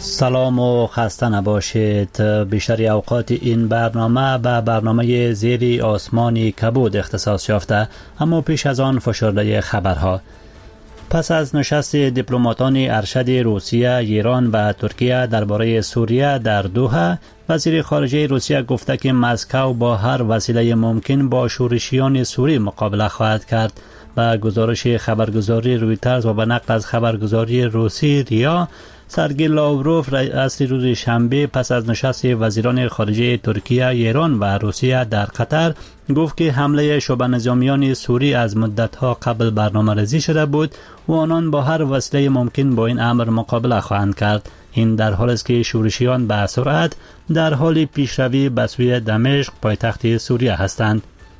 سلام و خسته نباشید. بیشتر اوقات این برنامه به برنامه زیر آسمان کبود اختصاص یافته، اما پیش از آن فشرده خبرها. پس از نشست دیپلماتان ارشد روسیه، ایران و ترکیه درباره سوریه در دوحه، وزیر خارجه روسیه گفته که مسکو با هر وسیله ممکن با شورشیان سوری مقابله خواهد کرد. با گزارش خبرگزاری رویترز و به نقل از خبرگزاری روسی ریا، سرگئی لاوروف اصلی روز شنبه پس از نشست وزیران خارجه ترکیه، ایران و روسیه در قطر گفت که حمله شبه نظامیان سوری از مدتها قبل برنامه‌ریزی شده بود و آنان با هر وسیله ممکن با این امر مقابله خواهند کرد. این در حالی است که شورشیان به سرعت در حال پیشروی به سوی دمشق، پایتخت سوریه هستند.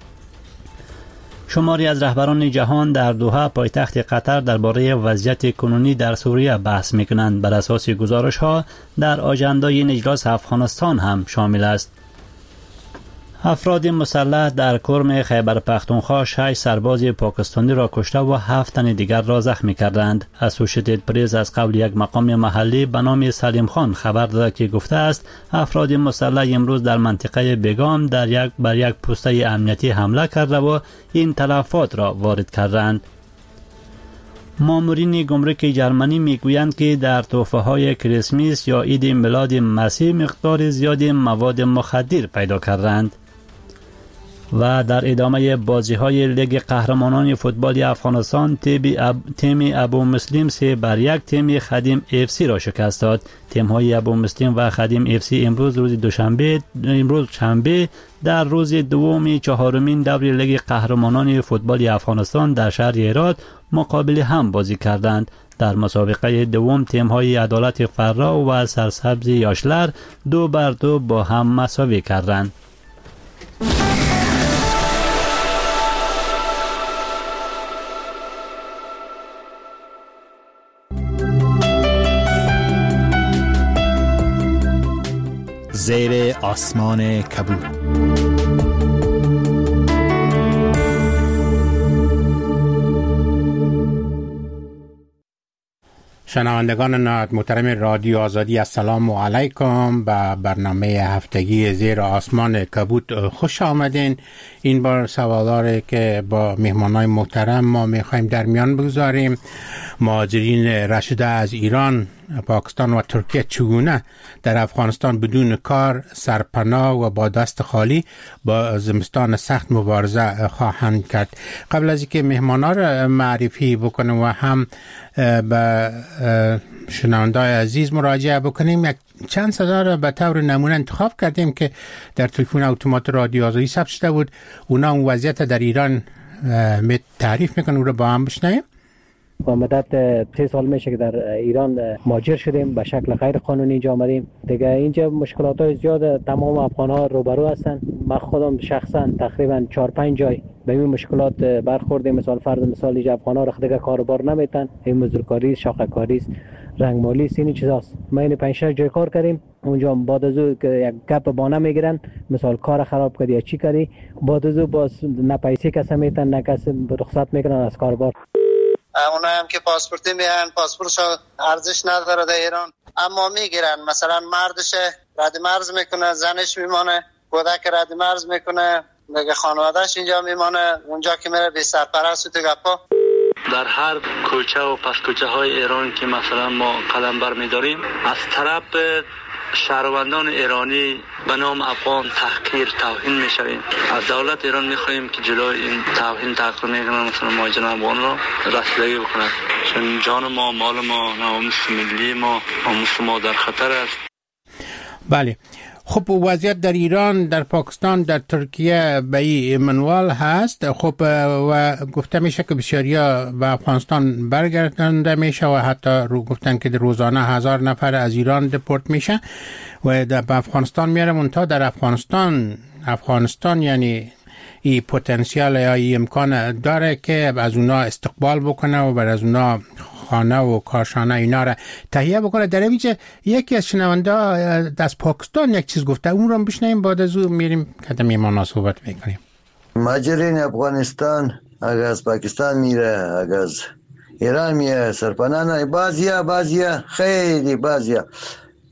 شماری از رهبران جهان در دوحه، پایتخت قطر، درباره وضعیت کنونی در سوریه بحث می‌کنند. بر اساس گزارش‌ها در آژاندای این اجلاس افغانستان هم شامل است. افراد مسلح در کرم خیبر پختونخوا 6 سرباز پاکستانی را کشته و 7 تن دیگر را زخمی کردند. اسوشیتد پرس از قبل یک مقام محلی به نام سلیم خان خبر داده که گفته است افراد مسلح امروز در منطقه بگام بر یک پوسته امنیتی حمله کرده و این تلفات را وارد کردند. مامورین گمرک جرمنی میگویند که در تحفه‌های کریسمس یا عید میلاد مسیح مقدار زیادی مواد مخدر پیدا کردند. و در ادامه بازی‌های لیگ قهرمانان فوتبال افغانستان، تیم ابو مسلم 3-1 تیم خدیم اف سی را شکست داد. تیم‌های ابو مسلم و خدیم اف سی امروز شنبه در روز دوم چهارمین دور لیگ قهرمانان فوتبال افغانستان در شهر هرات مقابل هم بازی کردند. در مسابقه دوم تیم‌های عدالت فرا و سرسبز یاشلر 2-2 با هم مساوی کردند. زیر آسمان کبود. شنوندگان محترم رادیو آزادی، السلام علیکم. به برنامه هفتگی زیر آسمان کبود خوش آمدین. این بار سوالاره که با مهمانای محترم ما میخوایم در میان بگذاریم. مهاجرین رشده از ایران، پاکستان و ترکیه چگونه در افغانستان بدون کار، سرپناه و با دست خالی با زمستان سخت مبارزه خواهند کرد. قبل از اینکه مهمانا را معرفی بکنم و هم به شنونده‌های عزیز مراجعه بکنیم، یک چند صدا را به طور نمونه انتخاب کردیم که در تلفن اتومات رادیو آزادی ثبت شده بود. اونا اون وضعیت در ایران تعریف میکنن، او را با هم بشنویم. با مدت 3 سال میشه که در ایران مهاجر شدیم، به شکل غیر قانونی اینجا آمدیم. دیگه اینجا مشکلات زیاد تمام افغان‌ها روبرو هستن. من خودم شخصا تقریبا 4-5 جای به این مشکلات برخوردیم. مثال اینجا افغان‌ها رخ دیگه کاروبار نمیتن، این مزدورکاری، شاخه‌کاری، رنگمالی، این چیزاست. ما این 5-6 جای کار کردیم. اونجا بعد از اون یک گپ بانه میگیرن، مثال کار خراب کردی یا چی کردی، بعد از اون باز نه پیسه کسا میتن نه کس رخصت میکنن از کاربار. اونا هم که پاسپورتی میان، پاسپورتش ارزش نداره در ایران، اما میگیرن. مثلا مردش رد مرز میکنه، زنش میمانه، کودک رد مرز میکنه، دیگه خانوادهش اینجا میمانه. اونجا که میره بی سرپرست و تو گپا. در هر کوچه و پس کوچه های ایران که مثلا ما قدم بر میداریم، از طرف شهروندان ایرانی به نام افغان تحقیر، توهین میشویم. از دولت ایران میخواهیم که جلوی این توهین تحقیر میکنن مثلا مهاجران افغان را رسیدگی بکنند، چون جان ما، مال ما، ناموس ملی ما، ناموس ما در خطر است. بله. خب وضعیت در ایران، در پاکستان، در ترکیه به این منوال هست. خب و گفته میشه که بسیاریا به افغانستان برگردانده میشه و حتی گفتن که روزانه 1000 نفر از ایران دپورت میشه و به افغانستان میاره. منتها در افغانستان یعنی این پتانسیل یا این امکان داره که از اونا استقبال بکنه و بر از اونا خانه و کارشانه اینا را تهیه بکنه. در اینجا یکی از شنونده از پاکستان یک چیز گفته، اون رو بشنویم، بعد از اون میریم که میمانا صحبت میکنیم. مهاجرین افغانستان اگر از پاکستان میره، اگر از ایران میره، سرپناه نه، بعضیا خیلی بعضیا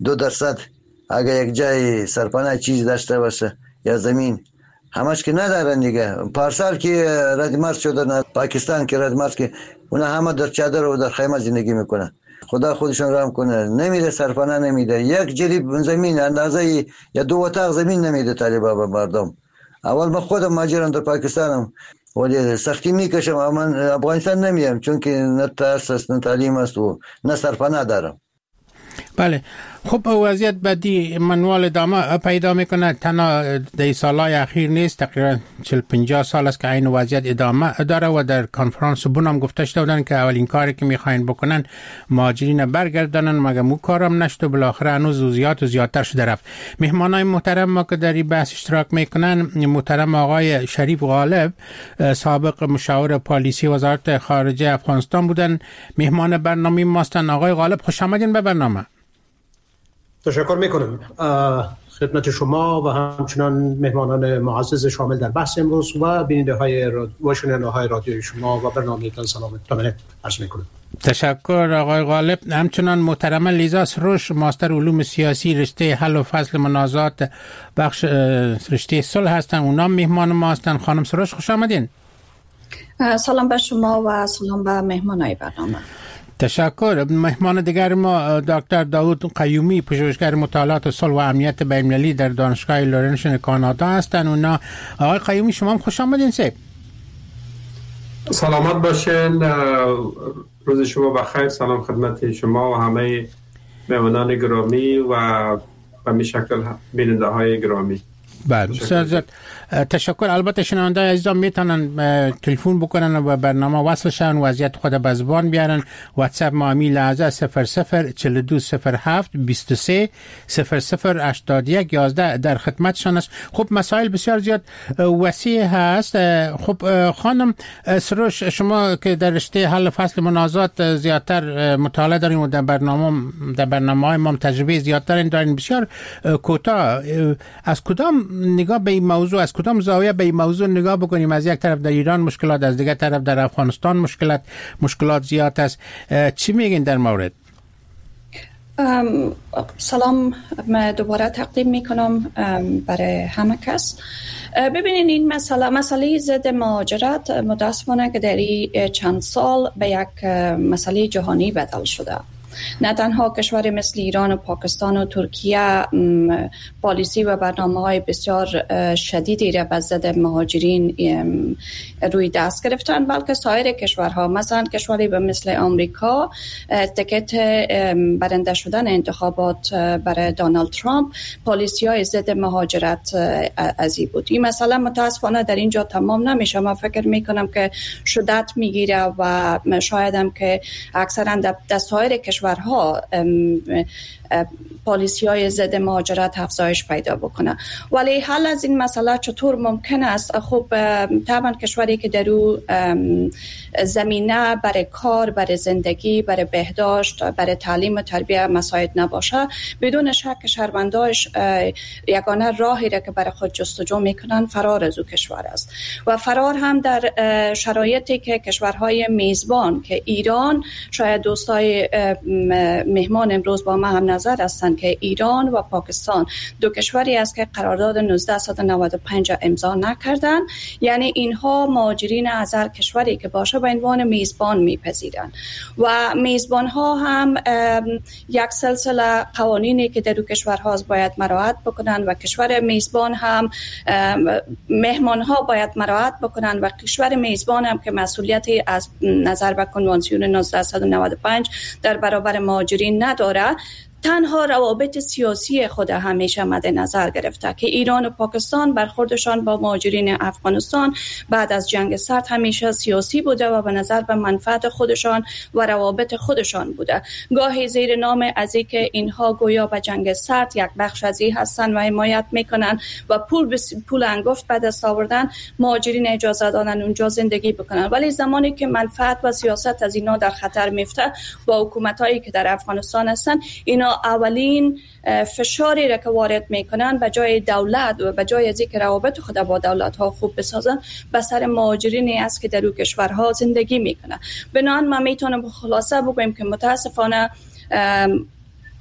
2% اگر یک جای سرپناه چیز داشته باشه یا زمین، همش که ندارن دیگه. پارسال که ردمرز شدن پاکستان که ردمرز که اونا همه در چادر و در خیمه زندگی میکنن. خدا خودشون رحم کنه، نمیده سرپناه نمیده. یک جریب زمین اندازه یا 2 اتاق زمین نمیده طالبا به مردم. اول من خودم ماجرام در پاکستانم ولی سختی میکشم، اما افغانستان نمیم چون که نه ترس است نه تعلیم است و نه سرپناه دارم. بله. خب وضعیت بدی منوال ادامه پیدا میکنه، تنها در سالهای اخیر نیست، تقریبا 40-50 سال است که این وضعیت ادامه داره و در کنفرانس بونم گفته شده بودن که اولین کاری که میخواین بکنن مهاجرین برگردانن، مگه مو کارم نشد و بالاخره هنوز زیادتر شده رفت. مهمانای محترم ما که در این بحث اشتراک میکنن، محترم آقای شریف غالب سابق مشاور پالیسی وزارت خارجه افغانستان بودن، مهمان برنامه ماستن. آقای غالب خوش آمدین به برنامه. تشکر میکنم خدمت شما و همچنان مهمانان معزز شامل در بحث امروز و بیننده های و شنونده های رادیوی شما و برنامه تان سلام عرض میکنم. تشکر آقای غالب. همچنان محترمه لیزا سروش ماستر علوم سیاسی رشته حل و فصل منازعات بخش رشته صلح هستن، اونا مهمان ما هستن. خانم سروش خوش آمدین. سلام به شما و سلام به مهمانای برنامه. تشکر. مهمان دیگر ما دکتر داود قیومی، پژوهشگر مطالعات صلح و امنیت بین‌المللی در دانشگاه لورنشن کانادا هستند. اونا آقای قیومی شما هم خوش آمدین. سلامت باشین، روز شما بخیر. سلام خدمت شما و همه مهمانان گرامی و به می شکل بیننده های گرامی. بله بسیار تشکر. البته شنونده عزیزان میتونن تلفن بکنن و به برنامه وصل شن، وضعیت خود به زبان بیارن. واتساپ ما امی لحظه 004207 23 0081 11 در خدمتشان است. خب مسائل بسیار زیاد وسیع هست. خب خانم سروش، شما که در رشته حل فصل منازعات زیادتر مطالعه دارین و در برنامه‌های ما تجربه زیادتر دارین، بسیار کوتاه از کدام نگاه به این موضوع، از کدام زاویه به این موضوع نگاه بکنیم؟ از یک طرف در ایران مشکلات، از دیگر طرف در افغانستان مشکلات زیاد است. چی میگین در مورد؟ سلام دوباره تقدیم میکنم برای همه کس. ببینین این مسئله ضد مهاجرت متاسفانه که در چند سال به یک مسئله جهانی بدل شده. نه تنها کشور مثل ایران و پاکستان و ترکیه پالیسی و برنامه‌های بسیار شدیدی را به ضد مهاجرین روی دست گرفتن، بلکه سایر کشورها، مثلا کشوری مثل آمریکا، تیکت برنده شدن انتخابات برای دونالد ترامپ پالیسی‌های ضد مهاجرت ازی بود. این مسئله متاسفانه در اینجا تمام نمیشه. من فکر میکنم که شدت میگیره و شاید هم که اکثرا در سایر کشورها پالیسی‌های ضد مهاجرت افزایش پیدا بکنه. ولی حل از این مسئله چطور ممکن است؟ خب طبعا کشوری که در او زمینه برای کار، برای زندگی، برای بهداشت، برای تعلیم و تربیت مساعد نباشه، بدون شک شهرونداش یگانه راهی را که برای خود جستجو میکنن فرار از او کشور است. و فرار هم در شرایطی که کشورهای میزبان که ایران، شاید دوستای مهمان امروز با ما هم نظر هستند که ایران و پاکستان دو کشوری است که قرارداد 1995 امضا نکردن، یعنی اینها مهاجرین از هر کشوری که باشه به عنوان میزبان میپذیرن و میزبان ها هم یک سلسله قوانینی که در دو کشورها باید مراعات بکنن و کشور میزبان هم مهمان ها باید مراعات بکنن و کشور میزبان هم که مسئولیتی از نظر به کنوانسیون 1995 در برابر مهاجرین نداره، تنها روابط سیاسی خود همیشه مد نظر گرفته که ایران و پاکستان برخوردشان با مهاجرین افغانستان بعد از جنگ سرد همیشه سیاسی بوده و به نظر به منفعت خودشان و روابط خودشان بوده. گاهی زیر نام از اینکه اینها گویا به جنگ سرد یک بخش از این هستن و حمایت میکنن و پول انگفت به دست آوردن، مهاجرین اجازه دادن اونجا زندگی بکنن، ولی زمانی که منفعت و سیاست از اینا در خطر میفته با حکومتایی که در افغانستان هستن، اینا اولین فشاری را که وارد میکنن به جای دولت و به جای از اینکه روابط خود با دولت ها خوب بسازن، به سر مهاجرینی است که در اون کشورها زندگی میکنن. بنابراین ما میتونم خلاصه بگویم که متاسفانه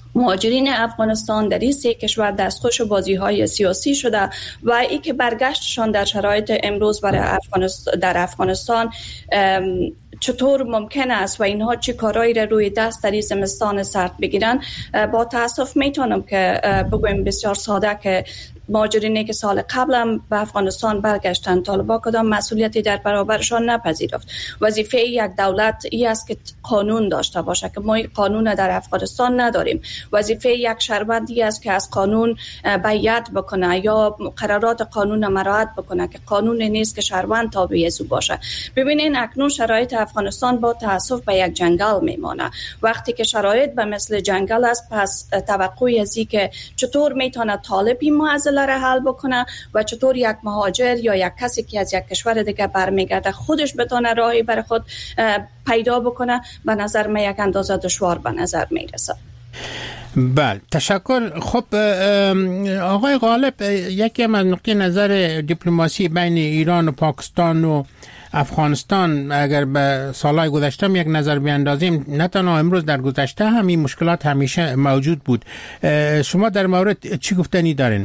مهاجرین افغانستان در این سه کشور دستخوش بازی‌های سیاسی شده و این که برگشتشان در شرایط امروز در افغانستان چطور ممکن است و اینها چه کارایی را روی دست در این زمستان سرد بگیرن. با تاسف میتونم که بگویم بسیار ساده که مهاجرینی که سال قبلم به افغانستان برگشتن طالبان کدام مسئولیتی در برابرشان نپذیرفت. وظیفه یک دولت این است که قانون داشته باشه که ما قانون در افغانستان نداریم. وظیفه یک شهروندی است که از قانون بیعت بکنه یا قرارات قانون مراعات بکنه که قانون نیست که شهروند تابع از او باشه. ببینین اکنون شرایط افغانستان با تاسف به یک جنگل میمانه. وقتی که شرایط به مثل جنگل است پس توقعی از این که چطور میتونه طالبی معضل را حل بکنه و چطور یک مهاجر یا یک کسی که از یک کشور دیگه برمیگرده خودش بتونه راهی برای خود پیدا بکنه به نظر من یک اندازه دشوار به نظر میرسه. بله تشکر. خب آقای غالب، یکی از نقطه نظر دیپلماسی بین ایران و پاکستان و افغانستان اگر به سالهای گذشته یک نظر بیاندازیم، نه تنها امروز در گذشته همین مشکلات همیشه موجود بود. شما در مورد چی گفتنی دارین؟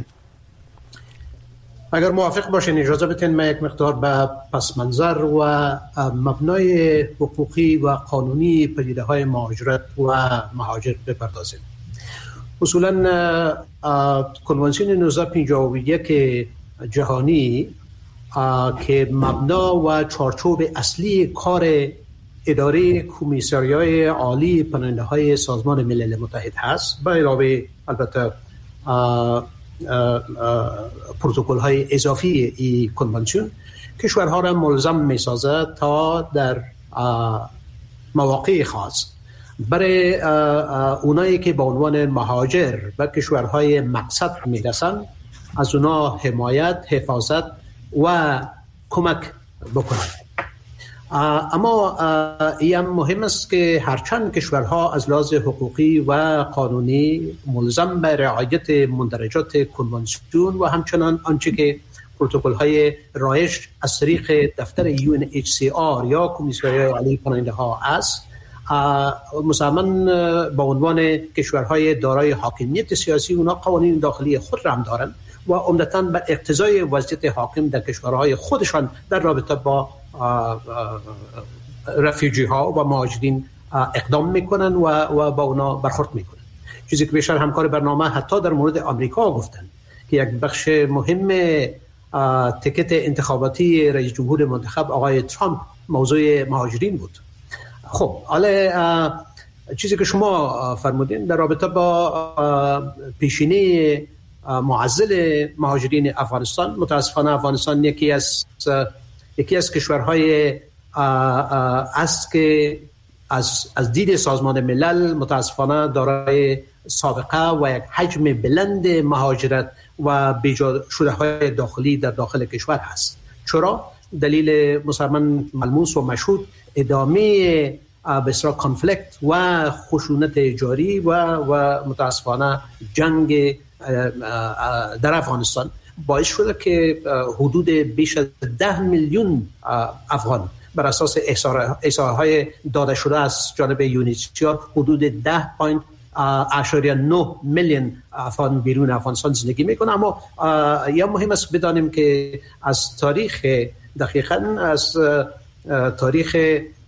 اگر موافق باشین اجازه بدین من یک مقدار به پس منظر و مبنای حقوقی و قانونی پدیده‌های مهاجرت و مهاجر بپردازیم. اصولا کنوانسیون 1951 جهانی که مبنا و چارچوب اصلی کار اداره کمیساریای عالی پناهنده‌های سازمان ملل متحد هست، به علاوه البته پروتکل های اضافی این کنوانسیون کشورها را ملزم می‌سازد تا در مواقع خاص برای اونایی که به عنوان مهاجر به کشورهای مقصد میرسن از اونا حمایت، حفاظت و کمک بکنند. اما این مهم است که هرچند کشورها از لحاظ حقوقی و قانونی ملزم به رعایت مندرجات کنوانسیون و همچنان آنچه که پروتکل های رایج از طریق دفتر UNHCR یا کمیساریای عالی پناهنده ها است، مسلماً با عنوان کشورهای دارای حاکمیت سیاسی اونا قوانین داخلی خود را هم دارند و عمدتاً بر اقتضای وضعیت حاکم در کشورهای خودشان در رابطه با رفیجی ها و مهاجرین اقدام میکنن و با اونا برخورد میکنن. چیزی که بیشتر همکار برنامه حتی در مورد آمریکا گفتن که یک بخش مهم تیکت انتخاباتی رئیس جمهور منتخب آقای ترامپ موضوع مهاجرین بود. خب حالا چیزی که شما فرمودین در رابطه با پیشینه معضل مهاجرین افغانستان، متاسفانه افغانستان یکی از کشورهای است که از دید سازمان ملل متاسفانه دارای سابقه و یک حجم بلند مهاجرت و بیجا شده های داخلی در داخل کشور هست. چرا؟ دلیل مسلماً ملموس و مشهود ادامه بسیار کانفلیکت و خشونت جاری و متاسفانه جنگ در افغانستان باعث شده که حدود بیش از 10 میلیون افغان بر اساس احصایه‌های داده شده از جانب یونیسیار حدود 10.9 میلیون افغان بیرون افغانستان زندگی میکنه. اما یا مهم است بدانیم که از تاریخ دقیقاً از تاریخ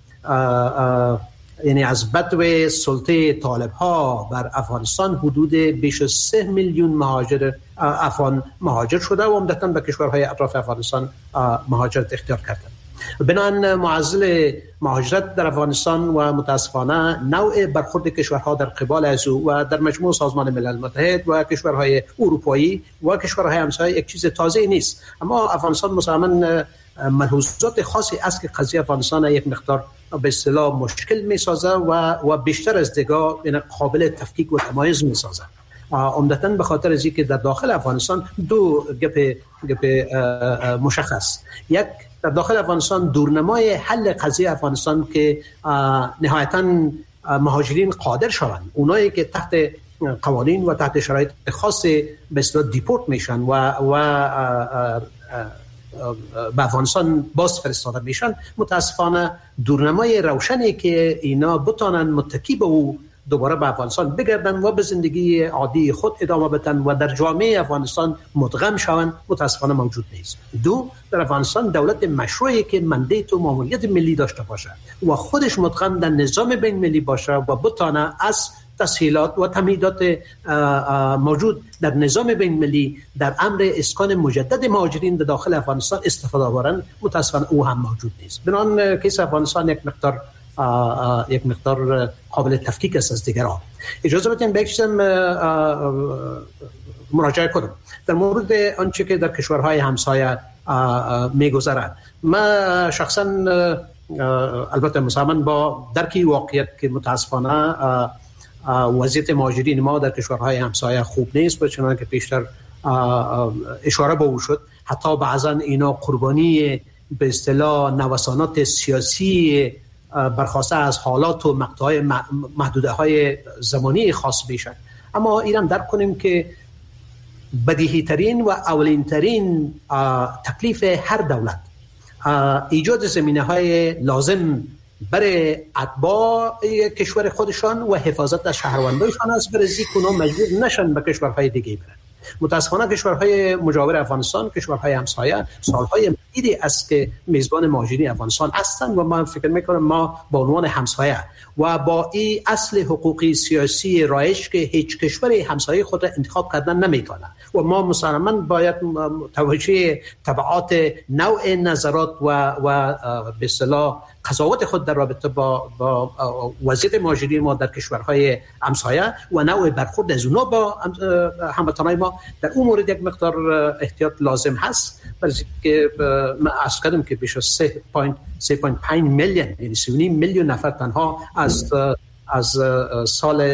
یعنی از بدو سلطه طالب ها بر افغانستان حدود بیش از 3 میلیون افغان مهاجر شده و عمدتاً به کشورهای اطراف افغانستان مهاجرت اختیار کردند. بنابراین معضل مهاجرت در افغانستان و متاسفانه نوع برخورد کشورها در قبال از او و در مجموع سازمان ملل متحد و کشورهای اروپایی و کشورهای همسایه یک چیز تازه نیست. اما افغانستان مسلماً ملحوظات خاصی است که قضیه افغانستان یک مقدار به اصطلاح مشکل می‌سازه و بیشتر از دیگر قابل تفکیک و تمایز می‌سازه. عمدتاً به خاطر از اینکه در داخل افغانستان دو گپ مشخص. یک، در داخل افغانستان دورنمای حل قضیه افغانستان که نهایتاً مهاجرین قادر شوند، اونایی که تحت قوانین و تحت شرایط خاص به اصطلاح دیپورت میشن و به افغانستان باز فرستاده میشن، متاسفانه دورنمای روشنی که اینا بتانن متکی به او دوباره به افغانستان بگردن و به زندگی عادی خود ادامه بدن و در جامعه افغانستان مدغم شوند متاسفانه موجود نیست. دو، در افغانستان دولت مشروعی که مندیت و ماموریت ملی داشته باشه و خودش مدغم در نظام بین المللی باشه و بتانه از تسهیلات و تمهیدات موجود در نظام بین المللی در امر اسکان مجدد مهاجرین در داخل افغانستان استفاده بارن، متاسفانه او هم موجود نیست. بنابراین کیس افغانستان یک مقدار قابل تفکیک است از دیگران. اجازه بدین به یک چیز مراجعه کنم در مورد آنچه که در کشورهای همسایه میگذرد. من شخصا البته مسلمان با درکی واقعیت که متاسفانه وضعیت مهاجرین ما در کشورهای همسایه خوب نیست، چنانکه پیشتر اشاره به او شد. حتی بعضا اینا قربانی به اصطلاح نوسانات سیاسی برخواسته از حالات و مقطع‌های محدوده‌های زمانی خاص میشن. اما ایران درک کنیم که بدیهی ترین و اولین ترین تکلیف هر دولت ایجاد زمینه‌های لازم برای اتباع کشور خودشان و حفاظت از شهروندانشان است، برای اینکه اونا مجبور نشن به کشورهای دیگه برن. متاسفانه کشورهای مجاور افغانستان، کشورهای همسایه، سالهای مدیدی است که میزبان مهاجرین افغانستان هستند و من فکر میکنم ما با عنوان همسایه و با این اصل حقوقی سیاسی رایج که هیچ کشور همسایه خود را انتخاب کردن نمیتونه و ما مسلماً باید توجه تبعات نوع نظرات و به اصطلاح قضاوت خود در رابطه با وضعیت مهاجرین ما در کشورهای همسایه و نوع برخورد از اونها با هموطنان ما در اون مورد یک مقدار احتیاط لازم هست، برای که من عرض کردم که بیش از 3.5 میلیون یعنی 3.5 میلیون نفر تنها از سال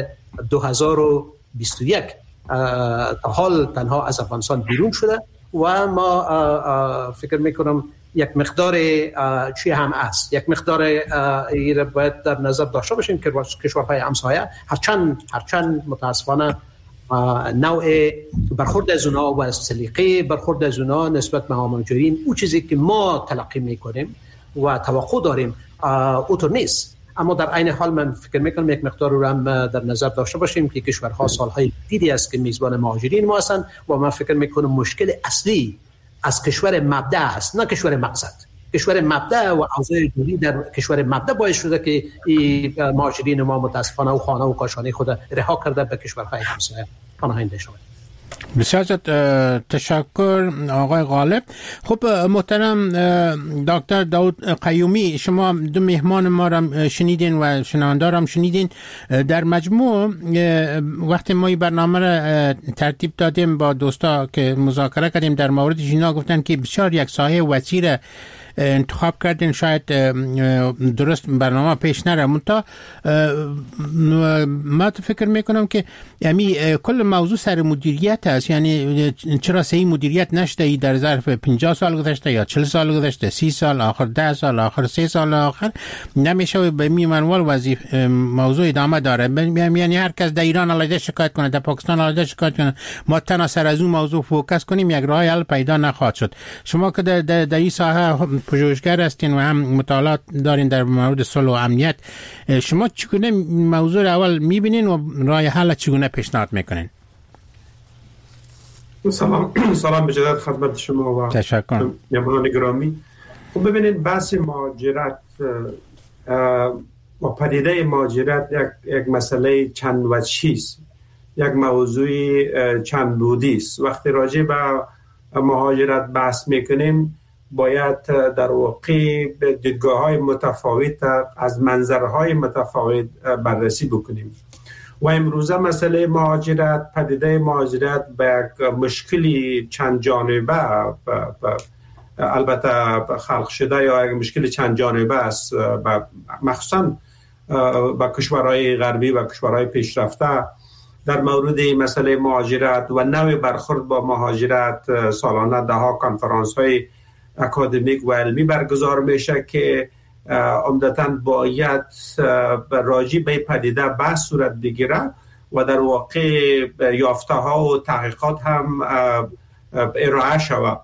2021 تا حال تنها از افغانستان بیرون شده و ما فکر میکنم یک مقدار چی هم است، یک مقدار این باید در نظر داشته باشیم که کشورهای همسایه هرچند متاسفانه نوع برخورد از اونها و سلیقه برخورد از اونها نسبت به مهاجرین او چیزی که ما تلقی میکنیم و توقع داریم اوتر نیست. اما در عین حال من فکر میکنم یک مقدار رو هم در نظر داشته باشیم که کشورها سالهای دیدی است که میزبان مهاجرین ما هستند و من فکر میکنم مشکل اصلی از کشور مبدأ است، نه کشور مقصد. کشور مبدأ و اوضاع جوری در کشور مبدأ باعث شده که مهاجرین ما متاسفانه و خانه و کاشانه خود رها کرده به کشورهای همسایه پناهنده شدند. بسیار تشکر آقای غالب. خب محترم دکتر داود قیومی، شما دو مهمان ما را شنیدین و شنونده را هم شنیدین. در مجموع وقتی ما این برنامه را ترتیب دادیم با دوستا که مذاکره کردیم در موردش، اینا گفتن که بسیار یک ساحه وسیع انتخاب کردین، شاید درست برنامه پیش نره. منتها ما فکر میکنم که یعنی کل موضوع سر مدیریت است. یعنی چرا صحیح مدیریت نشده در ظرف 50 سال گذشته یا 40 سال گذشته، 30 سال آخر، 10 سال آخر، 3 سال آخر نمیشه به می منوال وظیفه موضوع ادامه داره. یعنی هر کس در ایران علیه شکایت کنه، در پاکستان علیه شکایت کنه، ما تنها سر از اون موضوع فوکس کنیم، یک راه حل پیدا نخواهد شد. شما که در این ساحه پژوهشگر هستین و هم مطالعات دارین در مورد صلح و امنیت، شما چگونه موضوع اول میبینین و راه حل چگونه پیشنهاد میکنین؟ سلام بجدد خدمت شما و تشکر مهمانان گرامی. خب ببینید بحث مهاجرت و پدیده مهاجرت یک مسئله چند وجهی است، یک موضوع چند بودی است. وقتی راجع به مهاجرت بحث میکنیم باید در واقع به دیدگاه‌های متفاوت از منظرهای متفاوت بررسی بکنیم و امروزه مسئله مهاجرت، پدیده مهاجرت به یک مشکلی چند جانبه البته خلق شده یا یک مشکل چند جانبه است، مخصوصا با کشورهای غربی و کشورهای پیشرفته. در مورد مسئله مهاجرت و نوع برخورد با مهاجرت سالانه ده‌ها کنفرانس‌های اکادمیک و علمی برگزار میشه که عمدتاً باید راجع به پدیده بحث صورت بگیره و در واقع یافته ها و تحقیقات هم ارائه شود.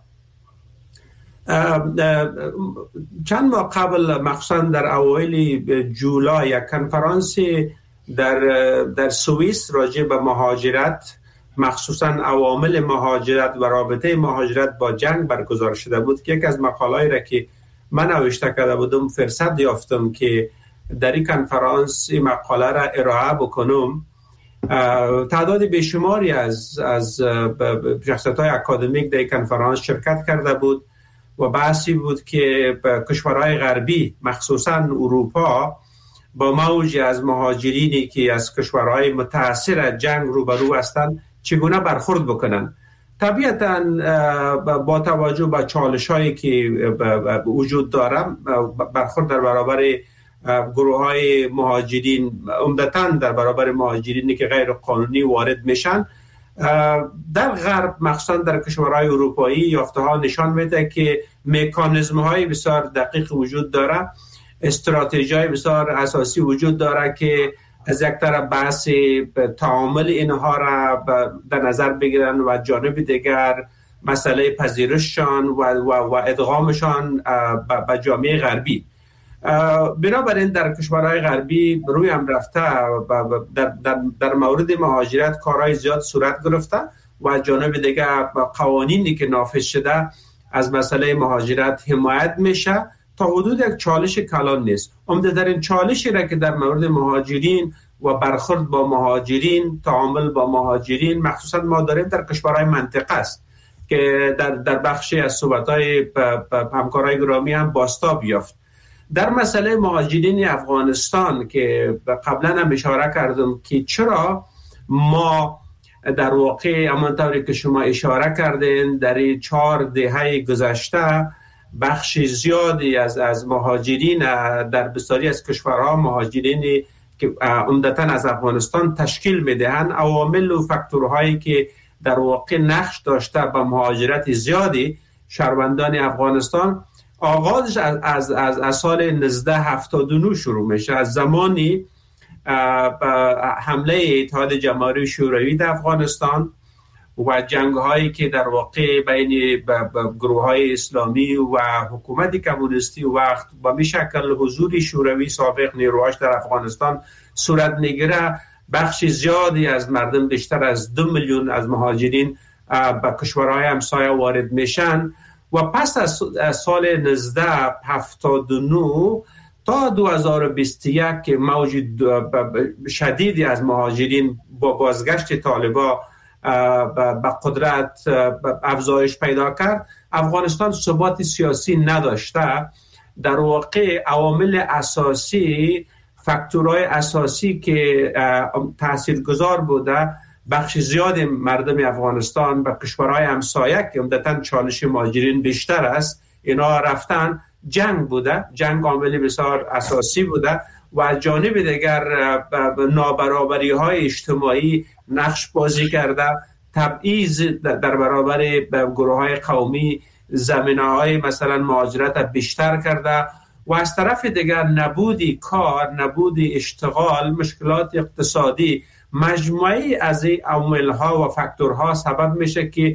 چند ماه قبل مخصوصاً در اوایل جولای یک کنفرانس در سوئیس راجع به مهاجرت، مخصوصا عوامل مهاجرت و رابطه مهاجرت با جنگ برگزار شده بود که یک از مقاله‌ای را که من نوشته کرده بودم فرصت یافتم که در این کنفرانس این مقاله را ارائه بکنم. تعداد بیشماری از شخصیت‌های اکادمیک در این کنفرانس شرکت کرده بود و بحثی بود که کشورهای غربی مخصوصا اروپا با موج از مهاجرینی که از کشورهای متأثر از جنگ روبرو هستند چگونه برخورد بکنن. طبیعتاً با توجه به چالش‌هایی که وجود دارم، برخورد در برابر گروه‌های مهاجرین، عمدتاً در برابر مهاجرینی که غیر قانونی وارد میشن در غرب، مخصوصاً در کشورهای اروپایی، یافته‌ها نشان میده که مکانیزم‌های بسیار دقیق وجود داره، استراتژی‌های بسیار اساسی وجود داره که از یک طرف بحث تعامل اینها را در نظر بگیرن و جانب دیگر مسئله پذیرششان و ادغامشان به جامعه غربی. بنابراین در کشورهای غربی روی هم رفته در مورد مهاجرت کارهای زیاد صورت گرفته و جانب دیگر قوانینی که نافذ شده از مسئله مهاجرت حمایت میشه. تا حدود یک چالش کلان نیست. عمده‌ترین چالشی را که در مورد مهاجرین و برخورد با مهاجرین، تعامل با مهاجرین مخصوصا ما داریم در کشورهای منطقه است که در بخشی از صحبت‌های همکارای گرامی هم بازتاب یافت. در مسئله مهاجرین افغانستان که قبلا هم اشاره کردم که چرا ما در واقع همانطوری که شما اشاره کردین در 4 دهه گذشته بخش زیادی از مهاجرین در بسیاری از کشورها، مهاجرینی که عمدتاً از افغانستان تشکیل میدهند، عوامل و فاکتورهایی که در واقع نقش داشته به مهاجرت زیادی شهروندان افغانستان، آغازش از سال 1979 شروع میشه، از زمانی حمله اتحاد جماهیر شوروی در افغانستان و جنگ‌هایی که در واقع بین گروه‌های اسلامی و حکومت کمونیستی وقت با به شکل حضور شوروی سابق نیروهاش در افغانستان صورت میگیره، بخش زیادی از مردم، بیشتر از 2 میلیون از مهاجرین به کشورهای همسایه وارد میشن و پس از سال 1979 تا 2021 که موج شدیدی از مهاجرین با بازگشت طالبان به قدرت افزایش پیدا کرد، افغانستان ثبات سیاسی نداشته. در واقع عوامل اساسی، فاکتورهای اساسی که تاثیرگذار بوده، بخش زیاد مردم افغانستان به کشورهای همسایه که عمدتاً چالش مهاجرین بیشتر است، اینا رفتن. جنگ بوده، جنگ عامل بسیار اساسی بوده و از جانب دیگر نابرابری های اجتماعی نقش بازی کرده، تبعیض در برابر گروه های قومی زمینه های مثلا مهاجرت بیشتر کرده و از طرف دیگر نبودی کار، نبودی اشتغال، مشکلات اقتصادی، مجموعی از این عوامل ها و فاکتورها سبب میشه که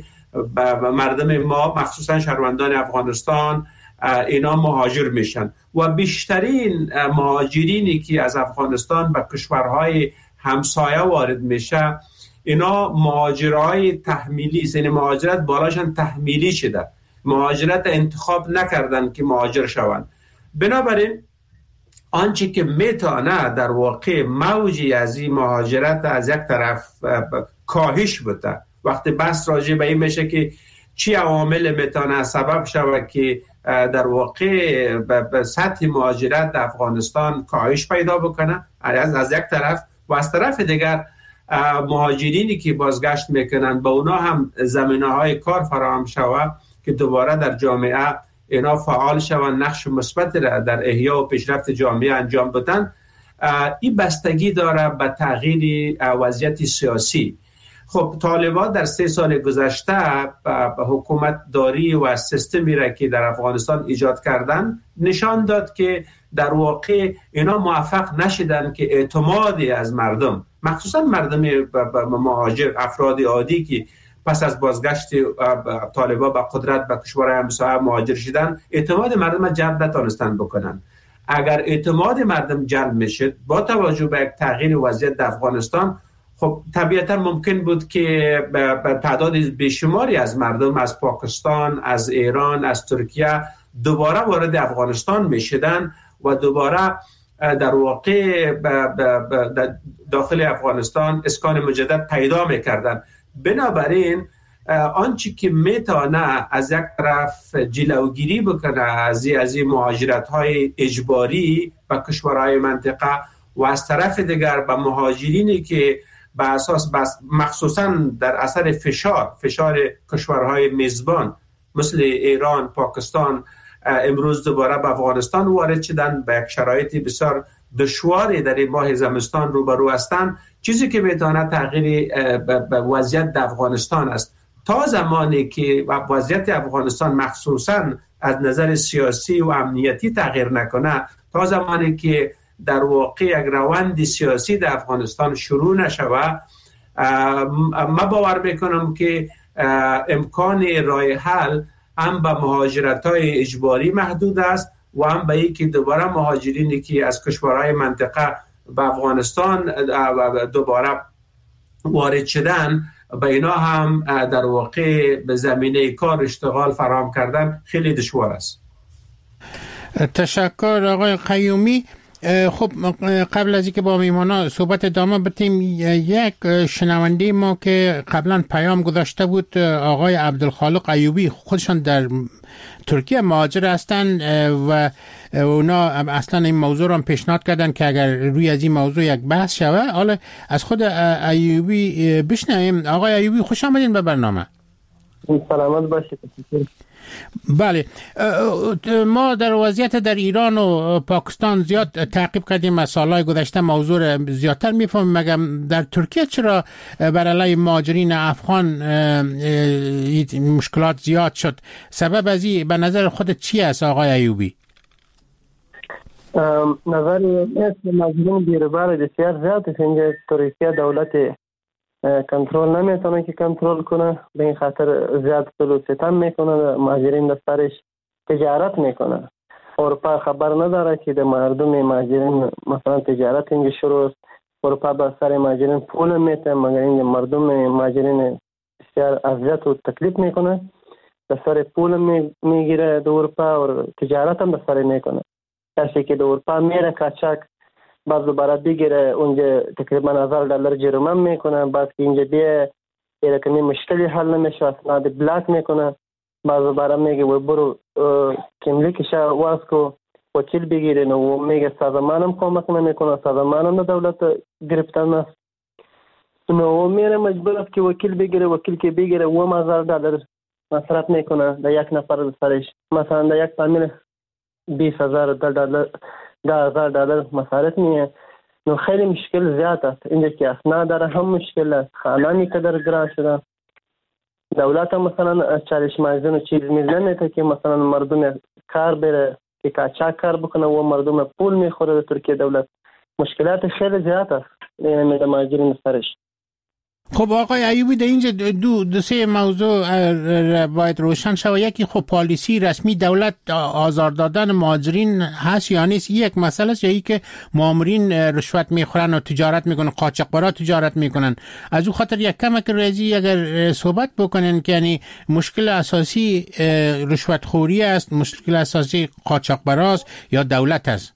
مردم ما مخصوصا شهروندان افغانستان اینا مهاجر میشن و بیشترین مهاجرینی که از افغانستان به کشورهای همسایه وارد میشه اینا مهاجرهای تحمیلی، یعنی مهاجرت بالاشن تحمیلی شده، مهاجرت انتخاب نکردن که مهاجر شوند. بنابراین آنچه که میتونه در واقع موجی از این مهاجرت از یک طرف کاهش بده، وقتی بحث راجع به این میشه که چی عوامل میتونه سبب شود که در واقع به سطح مهاجرت در افغانستان کاهش پیدا بکنه از یک طرف، و از طرف دیگر مهاجرینی که بازگشت میکنن به اونا هم زمینه های کار فراهم شود که دوباره در جامعه اینا فعال شوند، نقش مثبت را در احیا و پیشرفت جامعه انجام بدن. این بستگی داره به تغییر وضعیت سیاسی. خب طالبان در 3 سال گذشته حکومت داری و سیستمی را که در افغانستان ایجاد کردن نشان داد که در واقع اینا موفق نشدن که اعتمادی از مردم، مخصوصا مردم مهاجر، افراد عادی که پس از بازگشت طالبان به قدرت به کشورهای همسایه مهاجر شدن، اعتماد مردم را جلب نتونستن بکنن. اگر اعتماد مردم جلب میشد با توجه به یک تغییر وضعیت در افغانستان، خب طبیعتا ممکن بود که به تعداد بیشماری از مردم از پاکستان، از ایران، از ترکیه دوباره وارد افغانستان میشدن و دوباره در واقع داخل افغانستان اسکان مجدد پیدا میکردن. بنابراین آنچه که میتونه از یک طرف جلوگیری بکنه از این مهاجرت‌های اجباری به کشورهای منطقه و از طرف دیگر به مهاجرینی که به اساس مخصوصا در اثر فشار کشورهای میزبان مثل ایران، پاکستان امروز دوباره به افغانستان وارد شدن، به یک شرایط بسیار دشواری در این ماه زمستان روبرو هستند، چیزی که میتونه تغییر وضعیت در افغانستان است. تا زمانی که وضعیت افغانستان مخصوصا از نظر سیاسی و امنیتی تغییر نکنه، تا زمانی که در واقع یک روند سیاسی در افغانستان شروع نشود، من باور میکنم که امکان راه حل هم به مهاجرت‌های اجباری محدود است و هم به اینکه دوباره مهاجرینی که از کشورهای منطقه به افغانستان دوباره وارد شدن، به اینا هم در واقع به زمینه کار اشتغال فراهم کردن خیلی دشوار است. تشکر آقای قیومی. خب قبل از اینکه با میهمانا صحبت ادامه بدیم، یک شنونده ما که قبلا پیام گذاشته بود، آقای عبدالخالق ایوبی، خودشان در ترکیه مهاجر هستند و اونا اصلا این موضوع رو پیشنهاد کردن که اگر روی از این موضوع یک بحث شود. حالا از خود ایوبی بشنویم. آقای ایوبی خوش آمدین به برنامه. سلامت باشید. بله، ما در وضعیت در ایران و پاکستان زیاد تعقیب کردیم از سالهای گذشته، موضوع زیادتر میفهمیم، مگر در ترکیه چرا بر علیه مهاجرین افغان مشکلات زیاد شد؟ سبب از این به نظر خودت چی است آقای ایوبی؟ نظر مهاجرین بیروبار بسیار زیاد است. اینجا ترکیه دولت کنترل نمیتونه که کنترل کنه، به این خاطر زیاد ظلم ستم میکنه، مهاجرین دسترش تجارت میکنه. اروپا خبر نداره که در مردم مهاجرین مثلا تجارت اینجا شروع است. اروپا به سر مهاجرین پول میته، مگر اینجا مردم مهاجرین بسیار اذیت و تکلیف میکنه، در سر پول میگیره در اروپا و تجارت هم در سر میکنه. کسی که در اروپا میره کاچاک بعد دوباره بگیره اونجا تقریبا $1000 جریمه میکنه، بعد که اینجا بیه یه رقمی مشکلی حل نمیشه، اسناد بلاک میکنه، بعد دوباره میگه و برو کملیکشه واز کو وکیل بگیرین و میگه سازمانم کمک نمیکنه، سازمانم دولت گرفتن است. نو میره مجبور است که وکیل بگیره، وکیل که بگیره $1000 مصرف میکنه در یک نفر سرش، مثلا در یک فامیل $20,000 $10,000 مصارف میه. نو خیلی مشکل زیاد است اینجا که اسناد داره، هم مشکل است، خانه میقدر گران شده. دولت هم مثلا چالش مازن و چیز میزنه که مثلا مردم کار بره که کاچاک کار بکنه و مردم پول میخوره در ترکیه. دولت مشکلات خیلی زیاد است میده مهاجرین سرش. خب آقای ایوبی، در اینجا دو سه موضوع باید روشن شود. یکی خب پالیسی رسمی دولت آزار دادن مهاجرین هست یا نیست، یک مسئله است، یا ای که مامورین رشوت میخورن و تجارت میکنن، قاچاقبرا تجارت میکنن. از او خاطر یک کمک ریاضی اگر صحبت بکنن که یعنی مشکل اساسی رشوت خوری است، مشکل اساسی قاچاقبراست یا دولت است؟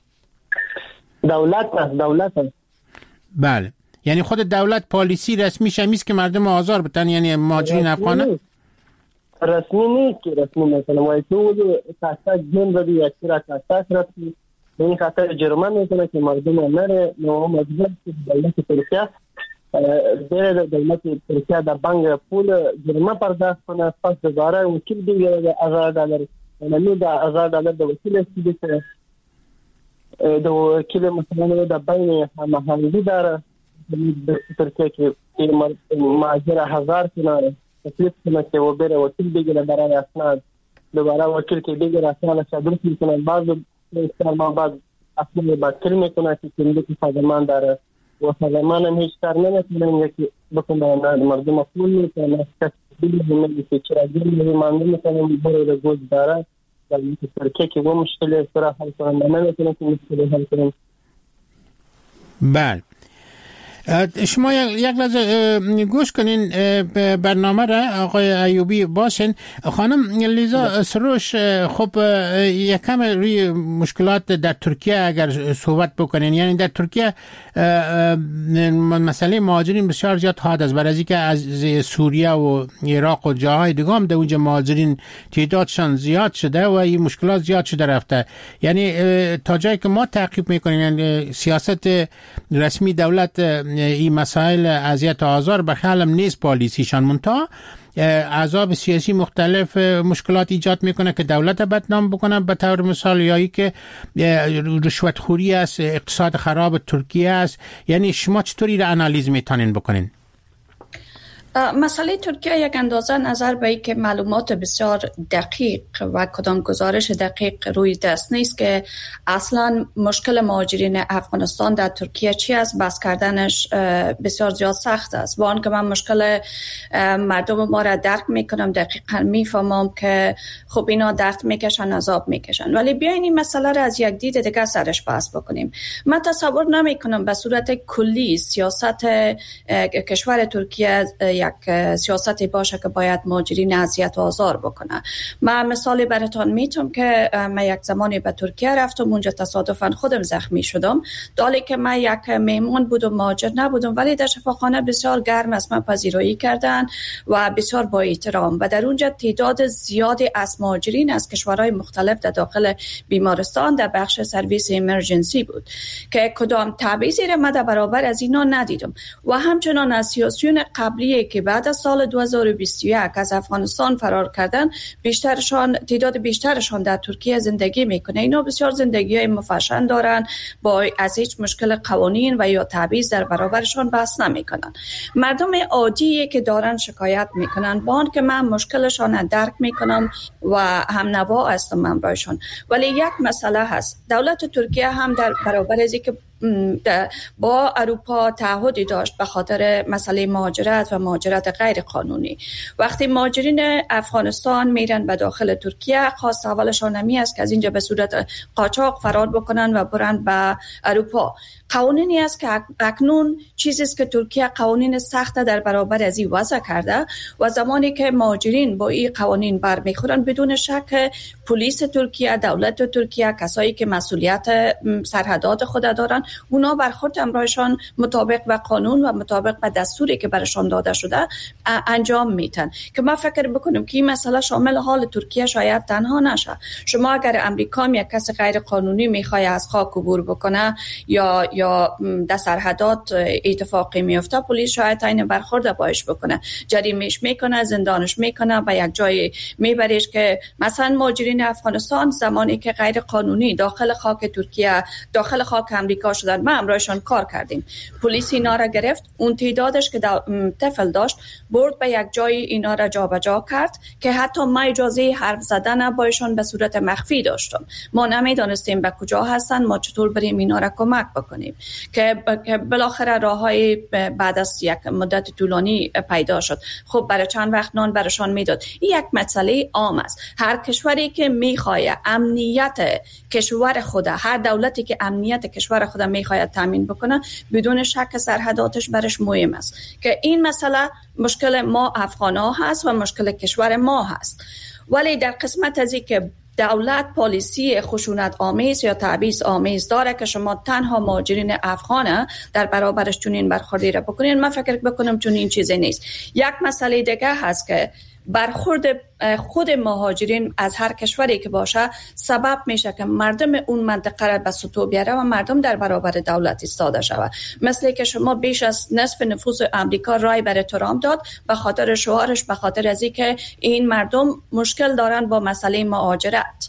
دولت است. بله، یعنی خود دولت پالیسی رسمی شمیست که مردم آزار بتن، یعنی مهاجرین افغان رسمی نیست که رسمی مثلا وای تو کاسا جن رو یا چرا کاسا رسمی به این خاطر جرمه میکنه که مردم نره. نو مجبور دولت ترکیه بره دولت ترکیه در بانک پول جرمه پرداخت کنه، پس دوباره وکیل بگیره $1000. یعنی $1000 د وکیل است، د وکیل مثلا د بین هماهنگی داره ترکیه که مهاجر 1000 کنه تکلیف کنه که و بره وکیل بگیره برای اسناد، دوباره وکیل که بگیره اسناد شدرس میکنه، بعض بعد اسناد باطل میکنه که کنده که سازمان داره و سازمان هم هیچ کار نمیکنه که بکنه مردم پول میکنه، کسی بگیره که چرا جرمی مانده میکنه بره گوز داره ترکیه که و مشکل است را حل کنند نمیتونه که مشکل حل کنند. بله شما یک لحظه گوش کنین برنامه را آقای ایوبی باشین. خانم لیزا سروش خب یکم روی مشکلات در ترکیه اگر صحبت بکنین، یعنی در ترکیه مسئله مهاجرین بسیار زیاد حاد است، برای اینکه از سوریه و عراق و جاهای دیگه هم در اونجا مهاجرین تعدادشان زیاد شده و این مشکلات زیاد شده رفته. یعنی تا جایی که ما تعقیب میکنیم یعنی سیاست رسمی دولت این مسائل اذیت و آزار به خیالم نیست پالیسیشان، منتها احزاب سیاسی مختلف مشکلات ایجاد میکنه که دولت بدنام بکنه، به طور مثال یایی که رشوتخوری است، اقتصاد خراب ترکیه است. یعنی شما چطوری را انالیز میتونین بکنین؟ مسئله ترکیه یک اندازه نظر به که معلومات بسیار دقیق و کدام گزارش دقیق روی دست نیست که اصلا مشکل مهاجرین افغانستان در ترکیه چی است، بس کردنش بسیار زیاد سخت است. با آنکه من مشکل مردم ما را درک میکنم، دقیقا میفهمم که خب اینا درد میکشن، عذاب میکشن، ولی بیاین این مسئله را از یک دید دیگه سرش بحث بکنیم. من تصور نمیکنم به صورت کلی سیاست کشور ترکیه یک سیاستی باشه که باید مهاجرین اذیت و آزار بکنه. من مثالی براتون میتونم که من یک زمانی به ترکیه رفتم، اونجا تصادفاً خودم زخمی شدم، دالی که من یک مهمان بودم، مهاجر نبودم، ولی در شفاخانه بسیار گرم از من پذیرایی کردن و بسیار با احترام، و در اونجا تعداد زیادی از مهاجرین از کشورهای مختلف در داخل بیمارستان در بخش سرویس ایمرجنسی بود که کدام تبعیضی را من در برابر از اینا ندیدم. و همچنان از سیاسیون قبلی که بعد از سال 2021 از افغانستان فرار کردن، تعداد بیشترشان در ترکیه زندگی میکنه. اینا بسیار زندگی‌های مفشن دارن، با از هیچ مشکل قوانین و یا تبعیض در برابرشان بحث نمیکنن. مردم عادی که دارن شکایت میکنن، با آن که من مشکلشان درک میکنم و هم نوا هستم من برایشان، ولی یک مسئله هست. دولت ترکیه هم در برابر از اینکه با اروپا تعهدی داشت به خاطر مسئله مهاجرت و مهاجرت غیر قانونی، وقتی مهاجرین افغانستان میرن به داخل ترکیه، خواست اولشان نمی است که از اینجا به صورت قاچاق فرار بکنن و برن به اروپا. قوانینی است که اکنون چیزی است که ترکیه قوانین سخت در برابر از این وضع کرده، و زمانی که مهاجرین با این قوانین برمیخورن، بدون شک پلیس ترکیه، دولت ترکیه، کسایی که مسئولیت سرحدات خود دارن، اونا برخورد امرایشان مطابق به قانون و مطابق به دستوری که برشان داده شده انجام میتن. که من فکر بکنم که این مسئله شامل حال ترکیه شاید تنها نشه. شما اگر امریکا یک کس غیر قانونی میخواد از خاک عبور بکنه یا در سرحدات اتفاقی میفته، پلیس شاید این برخورد باش بکنه، جریمهش میکنه، زندانش میکنه، به یک جای میبریش. که مثلا مهاجرین افغانستان زمانی که غیر قانونی داخل خاک ترکیه، داخل خاک امریکا شدن، ما امرایشان کار کردیم، پلیس اینا را گرفت، اون تعدادش که طفل داشت برد به یک جای اینا را جابجا کرد که حتی ما اجازه حرف زدن بایشان به صورت مخفی داشتم. ما نمیدانستیم به کجا هستن، ما چطور بریم اینا را کمک بکنیم. که بالاخره راههای بعد از یک مدت طولانی پیدا شد. خب برای چند وقت نان برشان میداد. این یک مسئله عام است. هر کشوری که میخواد امنیت کشور خود، هر دولتی که امنیت کشور خود میخواد تامین بکنه، بدون شک سرحداتش برش مهم است. که این مسئله مشکل ما افغان‌ها هست و مشکل کشور ما هست. ولی در قسمت از این که دولت پالیسی خشونت آمیز یا تبعیض آمیز داره که شما تنها مهاجرین افغان در برابرش چنین برخوردی را بکنین، من فکر بکنم چنین چیزی نیست. یک مسئله دیگه هست که برخورد خود مهاجرین از هر کشوری که باشه سبب میشه که مردم اون منطقه را به سطوح بیاره و مردم در برابر دولت ایستاده شود. مثل که شما بیش از نصف نفوس امریکا رای برای ترامپ داد به خاطر شعارش، به خاطر از اینکه این مردم مشکل دارن با مسئله مهاجرت.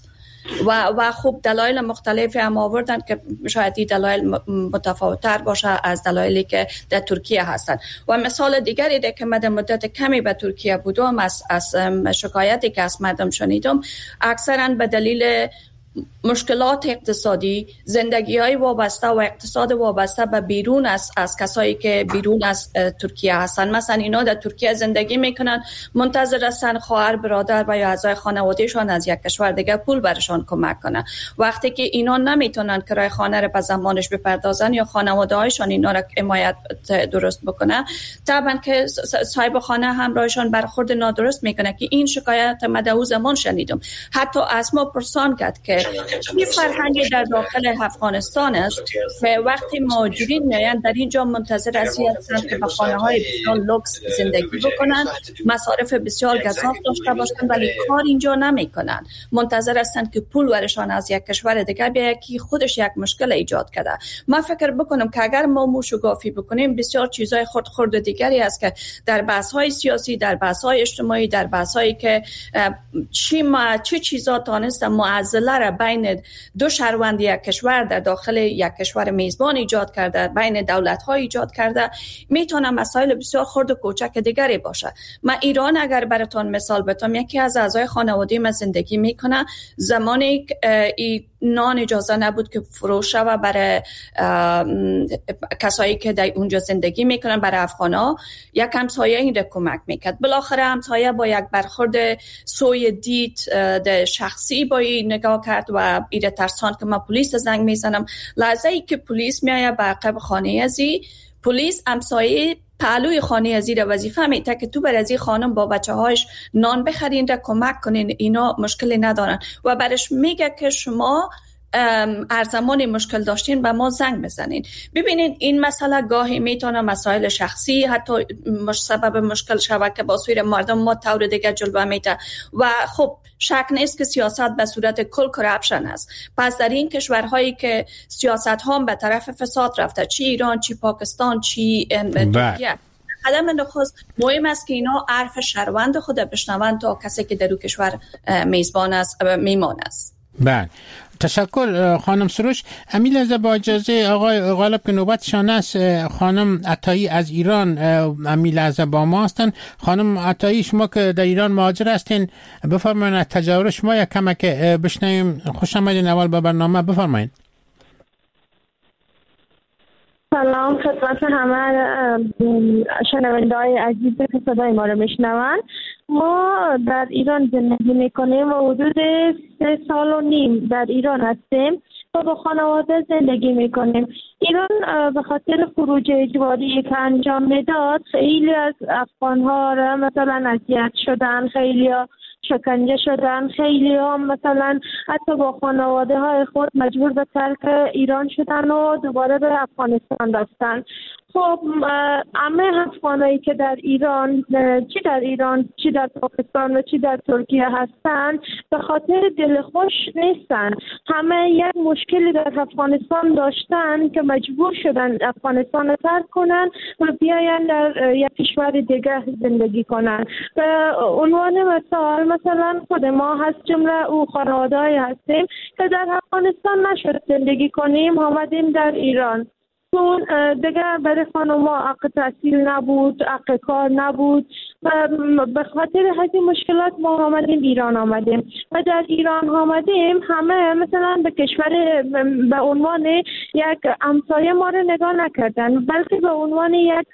و خوب دلایل مختلفی هم آوردن که شاید این دلایل متفاوت‌تر باشه از دلایلی که در ترکیه هستن. و مثال دیگری ده که من مدت کمی به ترکیه بودم، از شکایتی که از مردم شنیدم، اکثرا به دلیل مشکلات اقتصادی، زندگی های وابسته و اقتصاد وابسته به بیرون از کسایی که بیرون از ترکیه هستن. مثلا اینا در ترکیه زندگی میکنن، منتظر هستن خواهر برادر و یا اعضای خانوادهشان از یک کشور دیگه پول برشان کمک کنه. وقتی که اینا نمیتونن کرایه خانه رو به زمانش بپردازن یا خانواده هایشان اینا رو حمایت درست بکنه، طبعا که صاحب خانه همراهشان برخورد نادرست میکنه. که این شکایت من در زمان شنیدم. حتی از ما پرسان کرد که این فرهنگی در داخل افغانستان است که وقتی مهاجرین میان در اینجا منتظر هستند که به خانه‌های بسیار لوکس زندگی بکنن، مصارف بسیار گزاف داشته باشند، ولی کار اینجا نمیکنن. منتظر هستند که پول ورشان از یک کشور دیگر بیاید که خودش یک مشکل ایجاد کرده. من فکر بکنم که اگر ما موشگافی بکنیم، بسیار چیزای خرد دیگری است که در بحث‌های سیاسی، در بحث‌های اجتماعی، در بحث‌هایی که چه چیزا تانست معضله را بین دو شهروند یک کشور در داخل یک کشور میزبان ایجاد کرده، بین دولت‌ها ایجاد کرده، میتونه مسائل بسیار خرد و کوچک دیگری باشه. من ایران اگر براتون مثال بتم، یکی از اعضای خانواده من زندگی میکنه، زمانی نان اجازه نبود که فروش و برای کسایی که در اونجا زندگی میکنن، برای افغانا، یک همسایه این را کمک میکرد. بالاخره همسایه با یک برخورد سوی دید شخصی با این نگاه کرد و ایره ترسان که من پلیس زنگ میزنم. لحظه ای که پلیس میایه به عقب خانه ازی، پلیس همسایه پهلوی خانه ازی را وظیفه میده که تو بر ازی خانم با بچه هایش نان بخرین را کمک کنین، اینا مشکلی ندارن و برش میگه که شما هر زمان مشکل داشتین به ما زنگ بزنین. ببینین این مسئله گاهی میتونه مسائل شخصی حتی سبب مشکل شود که با سویر مردم ما طور دیگه جلوه میده و خب شک نیست که سیاست به صورت کل کرپشن است. پس در این کشورهایی که سیاست ها به طرف فساد رفته، چی ایران، چی پاکستان، چی ترکیه، قدم نخست مهم است که اینا عرف شهروند خود بشنوند تا کسی که در اون کشور میزبان است میمان است. بله، تشکر خانم سروش. امیل از با اجازه آقای غالب که نوبتشان است، خانم عطایی از ایران امیل از با ما هستن. خانم عطایی، شما که در ایران مهاجر هستین، بفرمایید تجربه شما یک کمک بشنویم. خوش آمدین اول به برنامه، بفرمایید. سلام خدمت همه شنونده‌های عزیز که صدای ما رو میشنون. ما در ایران زندگی میکنیم و حدود 3.5 سال در ایران هستیم و با خانواده زندگی میکنیم. ایران به خاطر خروج اجباری که انجام میداد، خیلی از افغان‌ها را مثلا اذیت شدن، خیلی ها شکنجه شدن، خیلی ها مثلا حتی با خانواده های خود مجبور به ترک ایران شدن و دوباره به افغانستان رفتن. خب همه افغانایی که در ایران، چی در پاکستان و چی در ترکیه هستند، به خاطر دلخوش نیستن. همه یک مشکلی در افغانستان داشتن که مجبور شدن افغانستان رو ترک کنن و بیاین در یک کشور دیگه زندگی کنن. به عنوان مثلا خود ما هست، جمله او خانواده‌ای هستیم که در افغانستان نشد زندگی کنیم، آمدیم در ایران. چون دیگه برای خانوما حق تحصیل نبود، حق کار نبود و به خاطر همین مشکلات ما ایران آمدیم و در ایران آمدیم. همه مثلا به کشور به عنوان یک همسایه ما رو نگاه نکردن، بلکه به عنوان یک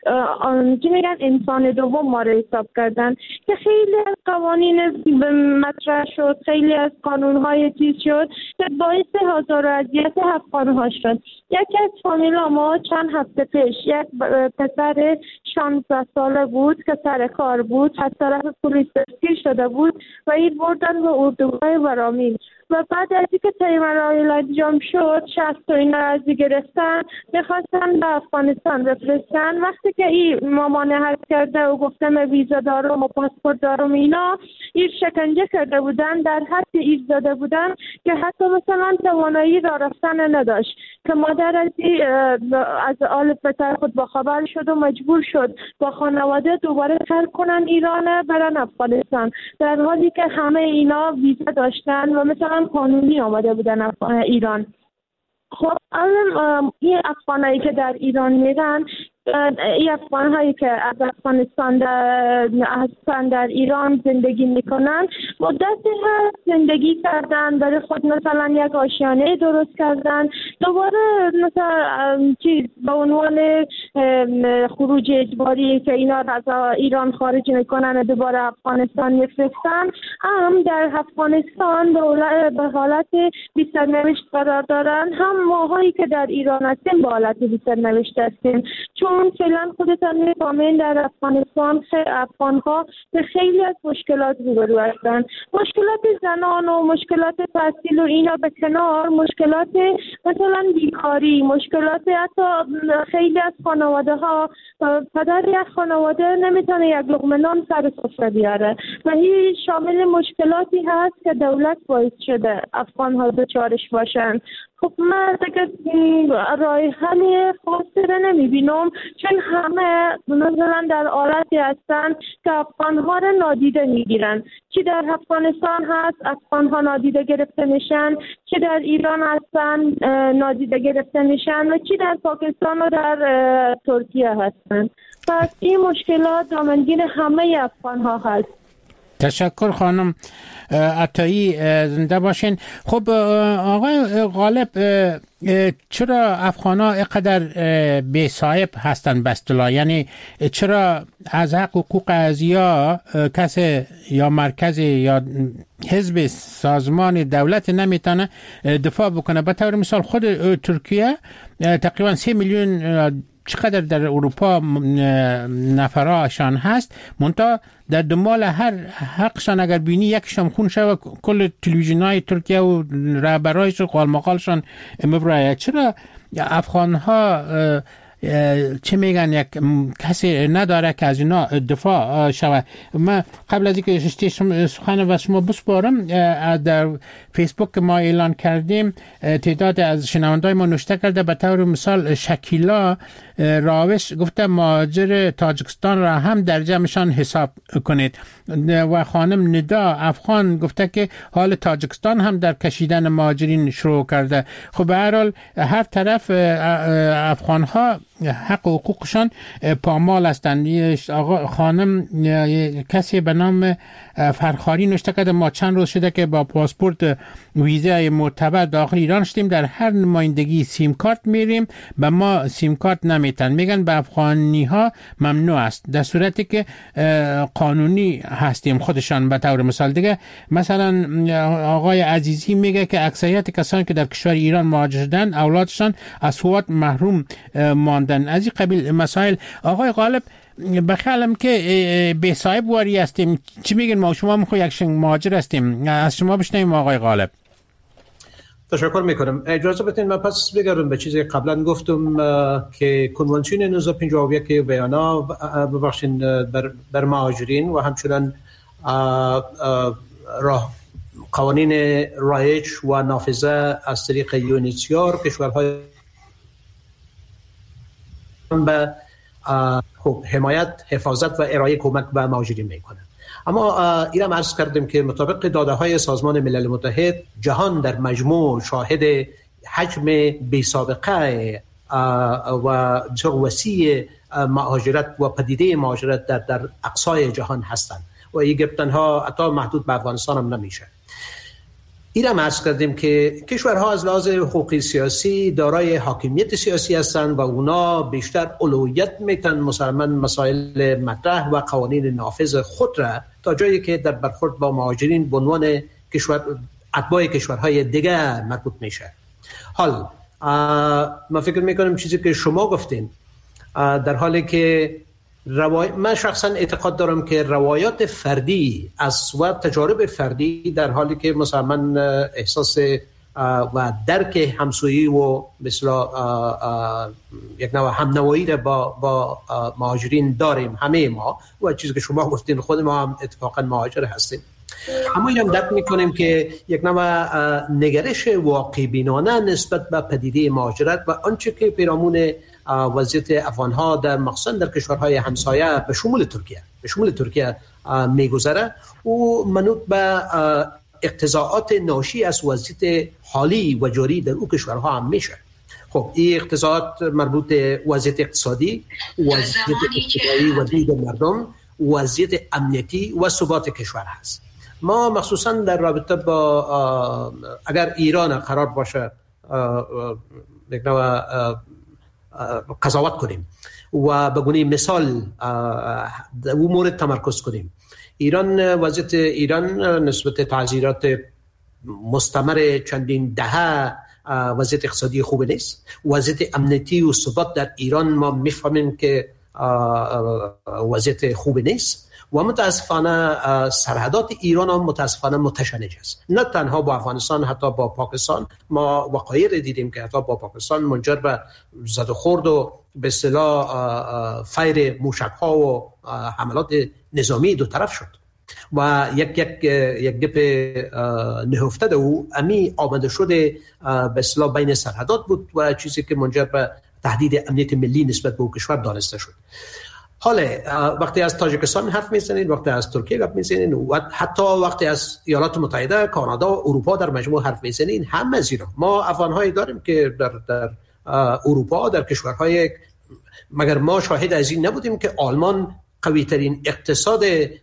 انسان دوم ما رو حساب کردن که خیلی از قوانین مطرح شد، خیلی از قانون‌های چیز شد که باعث هزار و اذیت افغان‌ها شد. یکی از فامیلا ما چند هفته پیش یک پسر 16 ساله بود که سر کار بود، از طرف پلیس دستگیر شده بود و این بردن به اردوگاه ورامین و بعد از اینکه طی مراحل انجام شد، 60 تا این را گرفتن، میخواستن به افغانستان بفرستن. وقتی که این ممانعت کرده و گفته من ویزا دارم و پاسپورت دارم، اینا این شکنجه کرده بودن، در حد ایز داده بودن که حتی مثلا توانایی را رفتن نداشت که مادر از آل پسر خود با خبر شد و مجبور شد با خانواده دوباره ترک کنن ایران برن افغانستان، در حالی که همه اینا ویزا داشتن و مثلا قانونی آمده بودن ایران. خب این افغانایی که در ایران میرن این افغان هایی که از افغانستان در ایران زندگی میکنن مدتی هست زندگی کردن، برای خود مثلا یک آشیانه درست کردن، دوباره مثلا چیز به عنوان خروج اجباری که اینا از ایران خارج میکنن دوباره افغانستان میفرستن، هم در افغانستان به حالت بی سرنوشت قرار دارن، هم ماهایی که در ایران هستیم به حالت بی سرنوشت هستیم. چون فعلا خودتان میفهمین در افغانستان افغانها به خیلی از مشکلات روبرو هستند، مشکلات زنان و مشکلات تحصیل و اینا به کنار، مشکلات مثلا بیکاری، مشکلات حتی خیلی از خانواده ها پدر یک خانواده نمیتونه یک لقمه نان سر سفره بیاره و این شامل مشکلاتی هست که دولت باعث شده افغان ها دچارش باشن. خب من دیگه راه حل خاصی رو نمیبینم، چون همه مثلا در حالتی هستن که افغانها رو نادیده میگیرن، چی در افغانستان هست افغانها نادیده گرفته میشن، چی در ایران هستن نادیده گرفته میشن و چی در پاکستان و در ترکیه هستن. پس این مشکلات دامنگیر همه افغانها هست. تشکر خانم عطایی، زنده باشین. خب آقای غالب، چرا افغان‌ها اینقدر بی‌صاحب هستن به اصطلاح؟ یعنی چرا از حق حقوق ازیا کسی یا مرکز یا حزب سازمان دولت نمیتونه دفاع بکنه؟ به طور مثال خود ترکیه تقریبا 3 میلیون چقدر در اروپا نفراشان هست، منتها در دنبال هر حقشان اگر بینی یکشان خون شد کل تلویزیون‌های ترکیه و رهبرایش و قالمقالشان مبرایه. چرا افغان ها چه میگن یک کسی نداره که از اینا دفاع شود؟ من قبل از اینکه سخن و شما بسپارم، در فیسبوک ما اعلان کردیم تعداد از شنوندای ما نوشته کرده، به طور مثال شکیلا راوش گفته مهاجر تاجیکستان را هم در جمعشان حساب کنید و خانم ندا افغان گفته که حال تاجیکستان هم در کشیدن مهاجرین شروع کرده. خب به هر حال هر طرف افغان ها حق و حقوقشان پامال هستند. آقا خانم کسی به نام فرخاری نوشته کرده ما چند روز شده که با پاسپورت ویزای معتبر داخل ایران شدیم، در هر نمایندگی سیم کارت میریم به ما سیم کارت نمیتن، میگن به افغانی ها ممنوع است، در صورتی که قانونی هستیم خودشان. به طور مثال دیگه مثلا آقای عزیزی میگه که اکثریت کسانی که در کشور ایران مهاجر شدن اولادشان از حقوق محروم ماندن. از این قبیل مسائل. آقای غالب، بخیالم که به صاحب واری هستیم، چی میگن؟ ما شما میخوای یک مهاجر هستیم، از شما بشنویم آقای غالب. تشکر میکنم. اجازه بدین من پس بگردم به چیزی قبلا گفتم که کنوانسیون 1951 ویانا ببخشید بر مهاجرین و همچنین قوانین رایج و نافذه از طریق یونیسیار کشورهای به حمایت، حفاظت و ارائه کمک به مهاجرین میکنه. اما ایران عرض کردیم که مطابق داده های سازمان ملل متحد جهان در مجموع شاهد حجم بی سابقه و بسیار وسیع مهاجرت و پدیده مهاجرت در اقصای جهان هستند و این گرفتنها حتی محدود به افغانستان هم نمیشه. ایران عرض کردیم که کشورها از لحاظ حقوقی سیاسی دارای حاکمیت سیاسی هستند و اونا بیشتر اولویت میتن مسلماً مسائل مطرح و قوانین نافذ خود را تا جایی که در برخورد با مهاجرین به عنوان اتباع کشورهای دیگه مربوط میشه. حال من فکر میکنم چیزی که شما گفتین در حالی که من شخصا اعتقاد دارم که روایات فردی و تجارب فردی در حالی که مسلماً احساس و درک همسویی و مثلا یک نوع همنوایی را با مهاجرین داریم همه ما و چیزی که شما گفتین خود ما هم اتفاقا مهاجر هستیم، اما اینم درک میکنیم که یک نوع نگرش واقع بینانه نسبت به پدیده مهاجرت و آنچه که پیرامون وضعیت افغان‌ها در مخصوصا در کشورهای همسایه به شمول ترکیه میگذره و منوط به اقتضاعات ناشی از وضعیت حالی و جاری در او کشورها هم میشه. خب این اقتصاد مربوط به وضعیت اقتصادی، وضعیت اجتماعی و دید مردم، وضعیت امنیتی و ثبات کشور هست. ما مخصوصا در رابطه با اگر ایران قرار باشه قضاوت کنیم و به گونه مثال او مورد تمرکز کنیم، وضعیت ایران نسبت تعذیرات مستمر چندین دهه وضعیت اقتصادی خوب نیست. وضعیت امنیتی و ثبات در ایران ما میفهمیم که وضعیت خوب نیست و متاسفانه سرحدات ایران هم متاسفانه متشنج است، نه تنها با افغانستان، حتی با پاکستان. ما وقایع دیدیم که حتی با پاکستان منجر به زد و خورد و به اصطلاح فیر موشک‌ها و حملات نظامی دو طرف شد و یک گپ نهفته ده او امی آمده شده به اصطلاح بین سرحدات بود و چیزی که منجر به تهدید امنیت ملی نسبت به کشور دانسته شد. حالا وقتی از تاجیکستان حرف میزنید، وقتی از ترکیه حرف میزنید و حتی وقتی از ایالات متحده، کانادا و اروپا در مجموع حرف میزنید، همه از اینا ما افغان‌هایی داریم که در اروپا، در کشورهای، مگر ما شاهد از این نبودیم که آلمان قوی ترین اقتصاد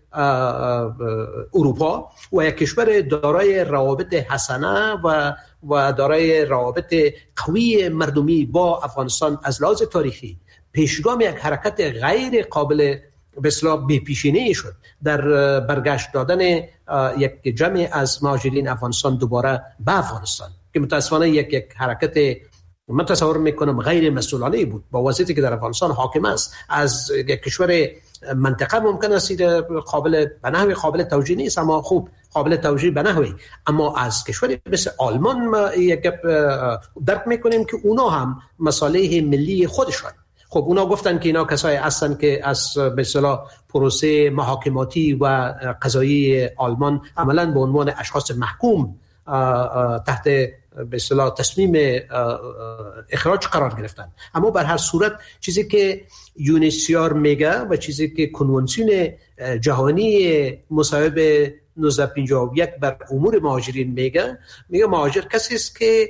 اروپا و یک کشور دارای روابط حسنه و دارای روابط قوی مردمی با افغانستان از لحاظ تاریخی پیشگام یک حرکت غیر قابل به اصطلاح بی‌پیشینه‌ای شد در برگشت دادن یک جمع از مهاجرین افغانستان دوباره به افغانستان که متاسفانه یک حرکت من تصور میکنم غیر مسئولانه بود با وضعیتی که در افغانستان حاکم است. از یک کشور منطقه ممکن است به نحوی قابل توجیه نیست، اما خوب قابل توجیه به نحوی، اما از کشوری مثل آلمان ما یک درک میکنیم که اونا هم مصالح ملی خودشون. خب اونا گفتن که اینا کسایی هستن که از به اصطلاح پروسه محاکماتی و قضایی آلمان عملاً به عنوان اشخاص محکوم تحت به اصطلاح تصمیم اخراج قرار گرفتن. اما بر هر صورت چیزی که یونیسیار میگه و چیزی که کنوانسیون جهانی مصاحب 1951 بر امور مهاجرین میگه مهاجر کسی است که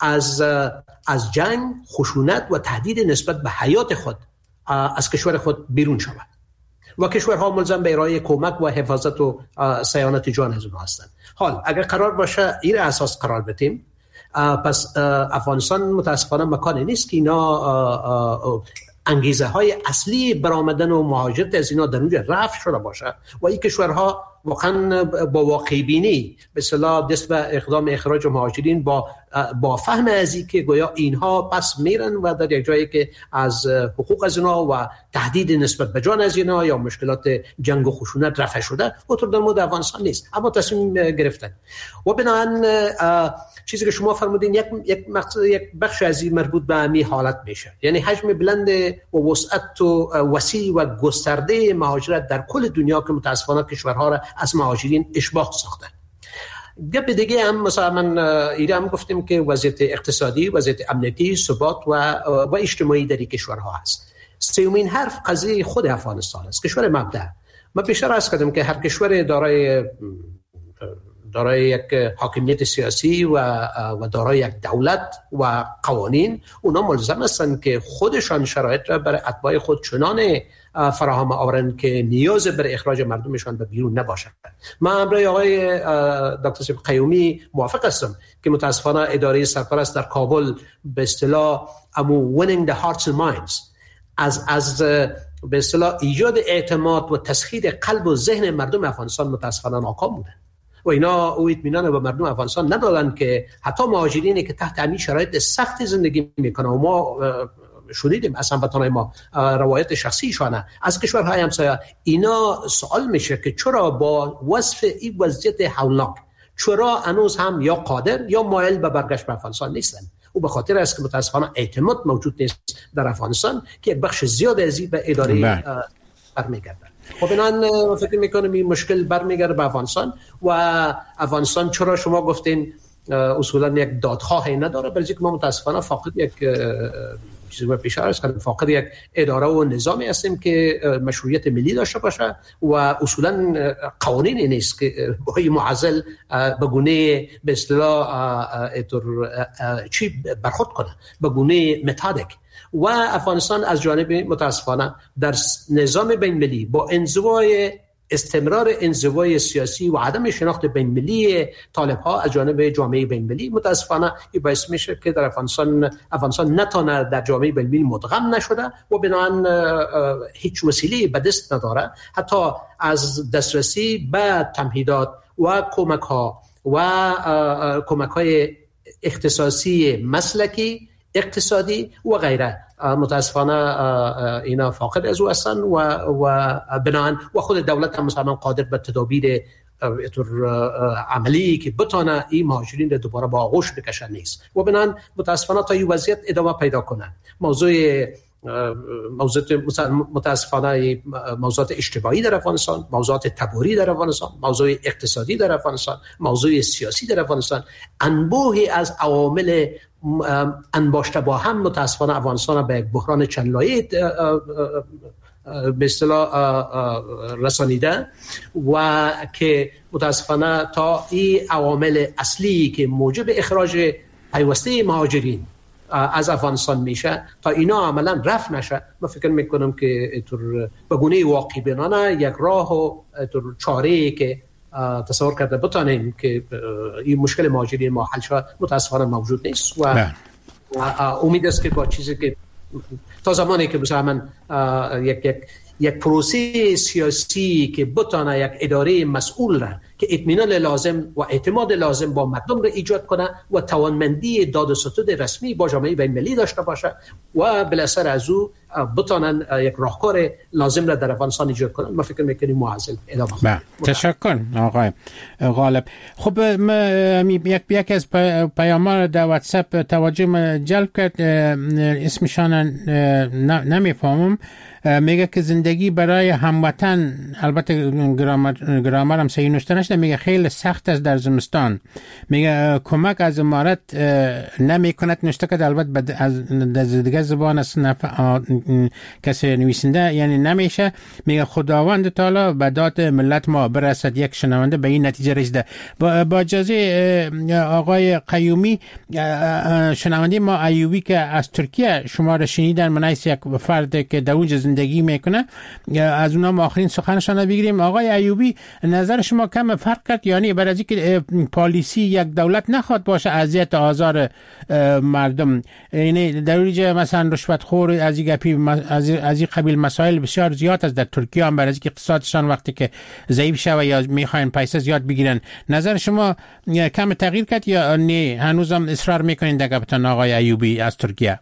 از جنگ، خشونت و تهدید نسبت به حیات خود از کشور خود بیرون شود و کشورها ملزم به ارائه کمک و حفاظت و صیانت جان از اونها هستند. حال اگر قرار باشه این اساس قرار بدیم، پس افغانستان متاسفانه مکانی نیست که اینا انگیزه های اصلی برآمدن و مهاجرت از اینا در اونجا رفع شده باشه و این کشورها واقعا با واقع بینی به اصطلاح دست به اقدام اخراج مهاجرین با فهم از این که گویا اینها پس میرن و در یک جایی که از حقوق از اینا و تهدید نسبت به جان از اینا یا مشکلات جنگ و خشونت رفع شده اونطور در مورد افغانستان نیست، اما تصمیم گرفتن و بنابراین چیزی که شما فرمودین یک بخش از این مربوط به امی حالت میشه، یعنی حجم بلند و وسعت و وسیع و گسترده مهاجرت در کل دنیا که متاسفانه کشورها را از مهاجرین اشباح ساختن. گپ دیگه هم مثلا من ایران گفتیم که وضعیت اقتصادی، وضعیت امنیتی، ثبات و اجتماعی در این کشورها هست. سومین حرف قضیه خود افغانستان است، کشور مبدأ. من پیشتر عرض کردم که هر کشور دارای یک حاکمیت سیاسی و دارای یک دولت و قوانین، اونا ملزم هستند که خودشان شرایط را برای اتباع خود چنان فراهم آورند که نیاز بر اخراج مردمشان به بیرون نباشد. من امروز آقای دکتر سیب قیومی موافق هستم که متاسفانه اداره سرپرست در کابل به اصطلاح winning the hearts and minds از به اصطلاح ایجاد اعتماد و تسخیر قلب و ذهن مردم افغانستان متاسفانه ناکام بودند و اینا او اطمینان به مردم افغانستان ندادن که حتی مهاجرینی که تحت همین شرایط سخت زندگی میکنن و ما شنیدیم از هموطنان ما روایت شخصیشانه از کشورهای همسایه، اینا سوال میشه که چرا با وصف این وضعیت هولناک چرا هنوز هم یا قادر یا مایل به برگشت به افغانستان نیستن؟ و به خاطر است که متاسفانه اعتماد موجود نیست در افغانستان که یک بخش زیاد از این به اداره برمیگردن. خب اینان فکر میکنم این مشکل برمیگرده به افغانستان و افغانستان چرا شما گفتین اصولا یک دادخواهی نداره، برای اینکه ما متاسفانه فقط یک چیزی که پیش عرض کردم، فاقد یک اداره و نظامی هستیم که مشروعیت ملی داشته باشه و اصولا قوانین نیست که با این معضل به گونه به اصطلاح چی برخورد کنه، به گونه متادیک. و افغانستان از جانب متاسفانه در نظام بین المللی با استمرار انزوای سیاسی و عدم شناخت بین المللی طالب ها از جانب جامعه بین المللی متاسفانه این باعث میشه که در افغانستان نتونه در جامعه بین المللی مدغم نشده و بنابراین هیچ وسیله به دست نداره حتی از دسترسی به تمهیدات و کمک های اختصاصی مسلکی، اقتصادی و غیره. متاسفانه اینا فاقد از او هستن و بنابراین و خود دولت هم مثلا قادر به تدابیر عملی که بتونه این مهاجرین رو دوباره با آغوش بکشه نیست و بنابراین متاسفانه تا این وضعیت ادامه پیدا کنه. متاسفانه موضوعات اجتماعی در افغانستان، موضوعات تباری در افغانستان، موضوع اقتصادی در افغانستان، موضوع سیاسی در افغانستان، انبوهی از عوامل انباشته با هم متاسفانه افغانستان به یک بحران چند لایه به اصطلاح رسانیده و که متاسفانه تا این عوامل اصلی که موجب اخراج پیوسته مهاجرین از افغانستان میشه تا اینا عملا رفع نشه، من فکر میکنم که به گونه واقعی بینانه یک راه و چاره‌ای که تصور کرده بتانیم که این مشکل مهاجرین ما حل شود متاسفانه موجود نیست و امید است که با چیزی که تا زمانی که مثلا یک پروسه سیاسی که بتانه یک اداره مسئول را که اطمینان لازم و اعتماد لازم با مردم را ایجاد کنه و توانمندی داد و ستد رسمی با جامعه بین المللی داشته باشه و بالاخره از او بتانن یک راهکار لازم را در افغانستان ایجاد کنن، ما فکر میکنیم معضل ادامه. تشکر آقای غالب. خب یک از پیام‌ها در واتساپ توجه جلب کرد، اسمشان نمیفهمم، میگه که زندگی برای هموطن، البته گرامر هم صحیح نوشته نشده، میگه خیلی سخت است در زمستان، میگه کمک از امارت نمیکند، نوشته که البته از دیگه زبان است کسی نویسنده یعنی نمیشه، میگه خداوند تعالی به داد ملت ما برسد. یک شنونده به این نتیجه رسیده. با اجازه آقای قیومی، شنونده ما ایوبی که از ترکیه شما را شنیدن، منایس یک فرد که در اونجا زندگی میکنه، از اونها ما آخرین سخنشان بگیریم. آقای ایوبی، نظر شما کم فرق کرد، یعنی برای از اینکه پالیسی یک دولت نخواد باشه اذیت آزار مردم، یعنی در اونجا مثلا رشوتخور از این قبیل مسائل بسیار زیاد است در ترکیه هم، برای از اینکه اقتصادشان وقتی که ضعیف شوه یا میخواین پیسه زیاد بگیرن. نظر شما کم تغییر کرد یا نه هنوزم اصرار میکنین در گپتان آقای ایوبی از ترکیه؟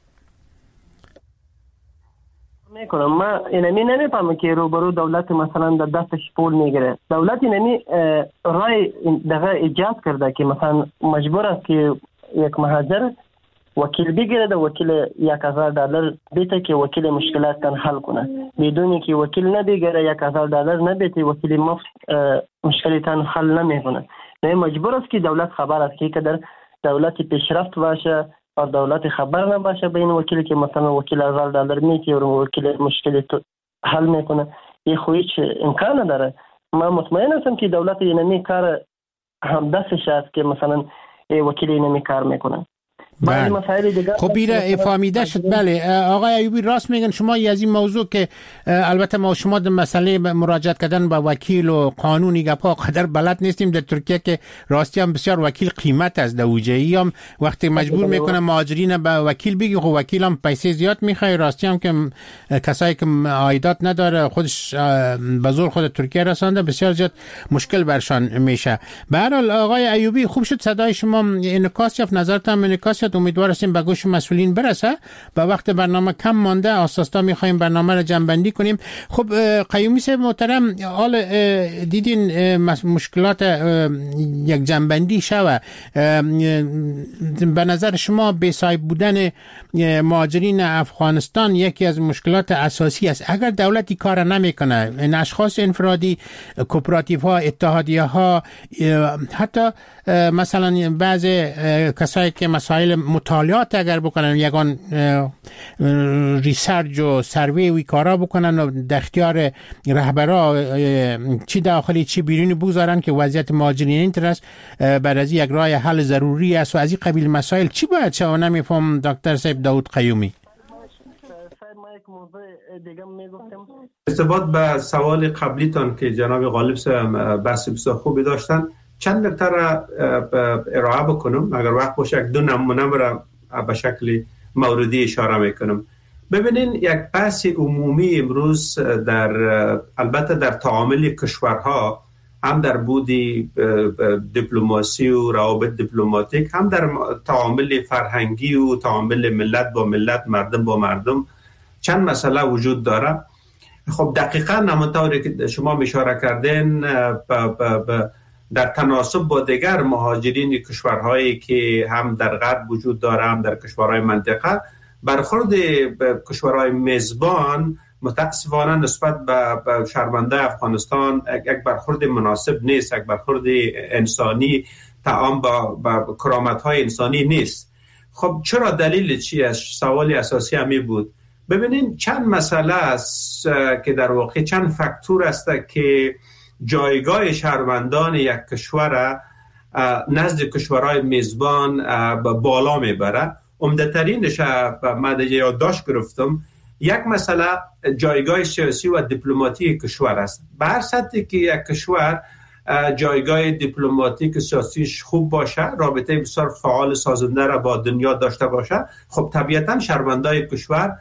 میکنم من اینمی نمیفهمم که روبرو دولت مثلا در دستش پول میگیره. دولت اینمی رای دغه ایجاد کرده که مثلا مجبور است که یک مهاجر وکیل بگیره، در وکیل $1000 بیته که وکیل مشکلات کن حل کنه، بدونی که وکیل نبگیره $1000 نبیته وکیل مفت مشکلتان حل نمیکنه. نه مجبور است که دولت خبر است که در دولت پیشرفت باشه و دولت خبر نباشه به این وکیل که مثلا وکیل $1000 میته و وکیل مشکل حل میکنه، این خو هیچ امکان نداره. من مطمئن هستم که دولت اینمی کار هم دستش است که مثلا وکیل اینمی کار میکنه. خب بیره فهمیده شد. بله آقای ایوبی راست میگن شما از این موضوع که البته ما شما در مسئله مراجعت کردن با وکیل و قانونی گپا قدر بلد نیستیم در ترکیه که راستی هم بسیار وکیل قیمت از دوجه‌ای هم وقتی مجبور میکنه مهاجرین به وکیل بگی، خب وکیل هم پیسه زیاد میخواد، راستی هم که کسایی که عایدات نداره خودش به زور خود ترکیه رسانده بسیار زیاد مشکل برشان میشه. به هر حال آقای ایوبی خوب شد صدای شما انعکاس یافت، نظرتون انعکاس یافت، امیدوار هستیم به گوش مسئولین برسه. با وقت برنامه کم مانده، آساستا میخوایم برنامه رو جمع‌بندی کنیم. خب قیومی صاحب محترم، حال دیدین مشکلات یک جمع‌بندی شوه، به نظر شما بی‌صاحب بودن مهاجرین افغانستان یکی از مشکلات اساسی است. اگر دولتی کار نمیکنه، این اشخاص انفرادی، کوپراتیو ها، اتحادیه ها، حتی مثلا بعضی کسایی که مسائل مطالعات اگر بکنن، یگان ریسرچ و سروی وی کارا بکنن و در اختیار رهبرا چی داخلی چی بیرونی بگذارن که وضعیت مهاجرین اینترست بعد از یک راه حل ضروری است و از این قبیل مسائل چی باید شو؟ نمیفهم دکتر صاحب داود قیومی. ارتباط به سوال قبلیتان که جناب غالب صاحب بحث بسیار خوبی داشتن، چند نکته را ارائه بکنم. اگر وقت باشه یک دو نمونه را به شکل موردی اشاره میکنم. ببینین یک بحث عمومی امروز در البته در تعامل کشورها، هم در بودی دیپلماسی و روابط دیپلماتیک، هم در تعامل فرهنگی و تعامل ملت با ملت، مردم با مردم، چند مسئله وجود داره. خب دقیقاً همونطوری که شما اشاره کردین در تناسب با دیگر مهاجرین کشورهایی که هم در غرب وجود داره هم در کشورهای منطقه، برخورد کشورهای میزبان متاسفانه نسبت به شهروندان افغانستان یک برخورد مناسب نیست، یک برخورد انسانی تعامل با کرامت‌های انسانی نیست. خب چرا؟ دلیل چی است؟ سوالی اساسی همی بود. ببینین چند مسئله است که در واقع چند فاکتور است که جایگاه شهروندان یک کشور نزد کشورهای میزبان بالا میبره. عمده‌ترینش من یادداشت گرفتم، یک مسئله جایگاه سیاسی و دیپلماتیک کشور است. به هر سطحی که یک کشور جایگاه دیپلماتیک سیاسیش خوب باشه، رابطه بسیار فعال سازنده را با دنیا داشته باشه، خب طبیعتاً شهروندان کشور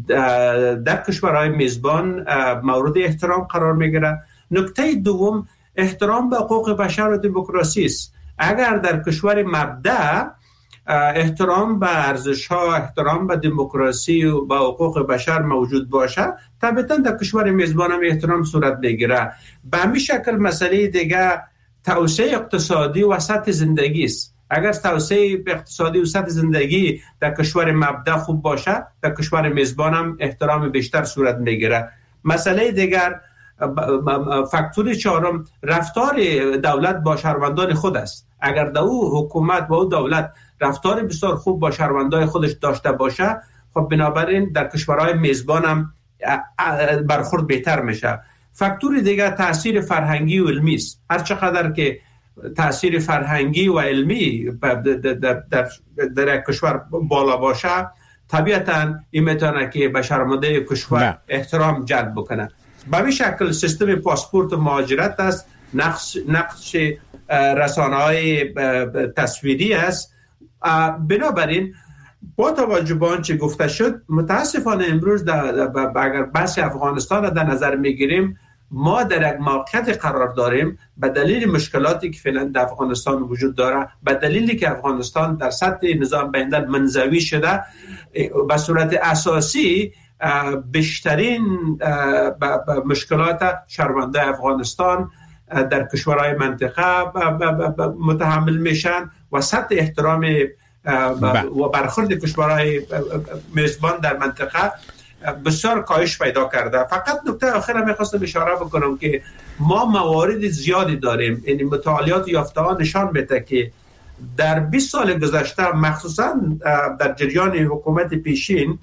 در کشورهای میزبان مورد احترام قرار میگیره. نکته دوم احترام به حقوق بشر و دموکراسی است. اگر در کشور مبدأ احترام به ارزش‌ها، احترام به دموکراسی و به حقوق بشر موجود باشه، طبعاً در کشور میزبان هم احترام صورت بگیره. به همین شکل مسئله دیگه توسعه اقتصادی و سطح زندگی است. اگر توسعه اقتصادی و سطح زندگی در کشور مبدأ خوب باشه، در کشور میزبان هم احترام بیشتر صورت میگیره. مسئله دیگر، فاکتور چهارم، رفتار دولت با شهروندان خود است. اگر در او حکومت با او دولت رفتار بسیار خوب با شهروندان خودش داشته باشه، خب بنابراین در کشورهای میزبان هم برخورد بهتر میشه. فاکتور دیگر تاثیر فرهنگی و علمی است. هر چقدر که تاثیر فرهنگی و علمی در کشور بالا باشه، طبیعتاً این میتونه که به شهروندان کشور احترام جلب بکنه. به این شکل سیستم پاسپورت و مهاجرت است، نقش رسانه‌های تصویری است. بنابراین با توجه به آنچه گفته شد، متاسفانه امروز اگر بحث افغانستان را در نظر میگیریم، ما در یک موقعیت قرار داریم به دلیل مشکلاتی که فعلا در افغانستان وجود داره، به دلیلی که افغانستان در سطح نظام بین‌الملل منزوی شده، به صورت اساسی بیشترین مشکلات شهروندان افغانستان در کشورهای منطقه متحمل میشن و سطح احترام و برخورد کشورهای میزبان در منطقه بسیار کاهش پیدا کرده. فقط نکته آخر میخواستم اشاره بکنم که ما موارد زیادی داریم. این مطالعات یافته ها نشان میده که در 20 سال گذشته، مخصوصا در جریان حکومت پیشین،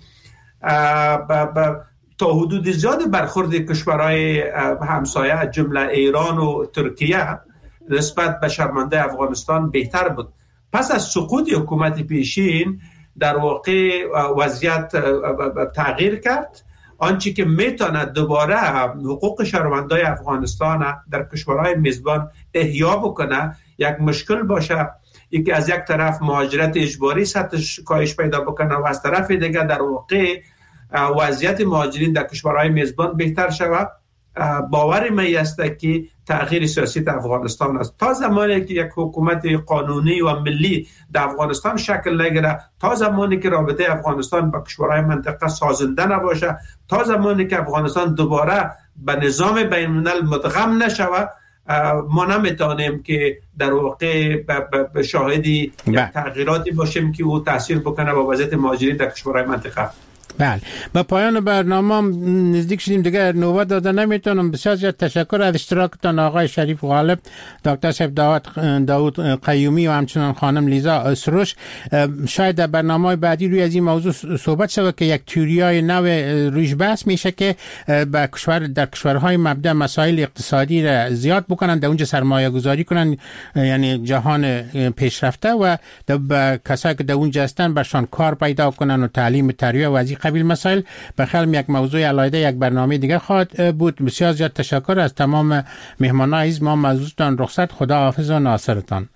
تا حدود زیاد برخورد کشورهای همسایه جمله ایران و ترکیه نسبت به شهروندان افغانستان بهتر بود. پس از سقوط حکومت پیشین در واقع وضعیت تغییر کرد. آنچه که میتونه دوباره حقوق شهروندان افغانستان در کشورهای میزبان احیا بکنه، یک مشکل باشه، یکی از یک طرف مهاجرت اجباری سطحش کاهش پیدا بکنه و از طرف دیگه در واقع وضعیت مهاجرین در کشورهای میزبان بهتر شود. باور من است که تغییر سیاسی در افغانستان است. تا زمانی که یک حکومت قانونی و ملی در افغانستان شکل نگیره، تا زمانی که رابطه افغانستان با کشورهای منطقه سازنده نباشه، تا زمانی که افغانستان دوباره به نظام بین الملل مدغم نشود، ما نمیتونیم که در واقع به شاهدی تغییراتی باشیم که او تاثیر بکنه با وضعیت مهاجرین در کشورهای منطقه. بله، با پایان برنامه نزدیک شدیم دیگه، نوبت داده نمیتونم. بسیار زیاد تشکر از اشتراکتان آقای شریف غالب، دکتر صاحب داود قیومی و همچنان خانم لیزا اسروش. شاید در برنامه بعدی روی از این موضوع صحبت شود که یک تئوریای نو روش بحث میشه که در کشورهای مبدأ مسائل اقتصادی را زیاد بکنن، در اونجا سرمایه گذاری کنن، یعنی جهان پیشرفته، و کسایی که در اونجا هستن برشان کار پیدا کنن و تعلیم تربیت و از این قبیل مسائل. بخیال یک موضوع علاوه یک برنامه دیگه خواهد بود. بسیار زیاد تشکر از تمام مهمانان عزیز. ما موضوعتان رخصت. خدا حافظ و ناصرتان.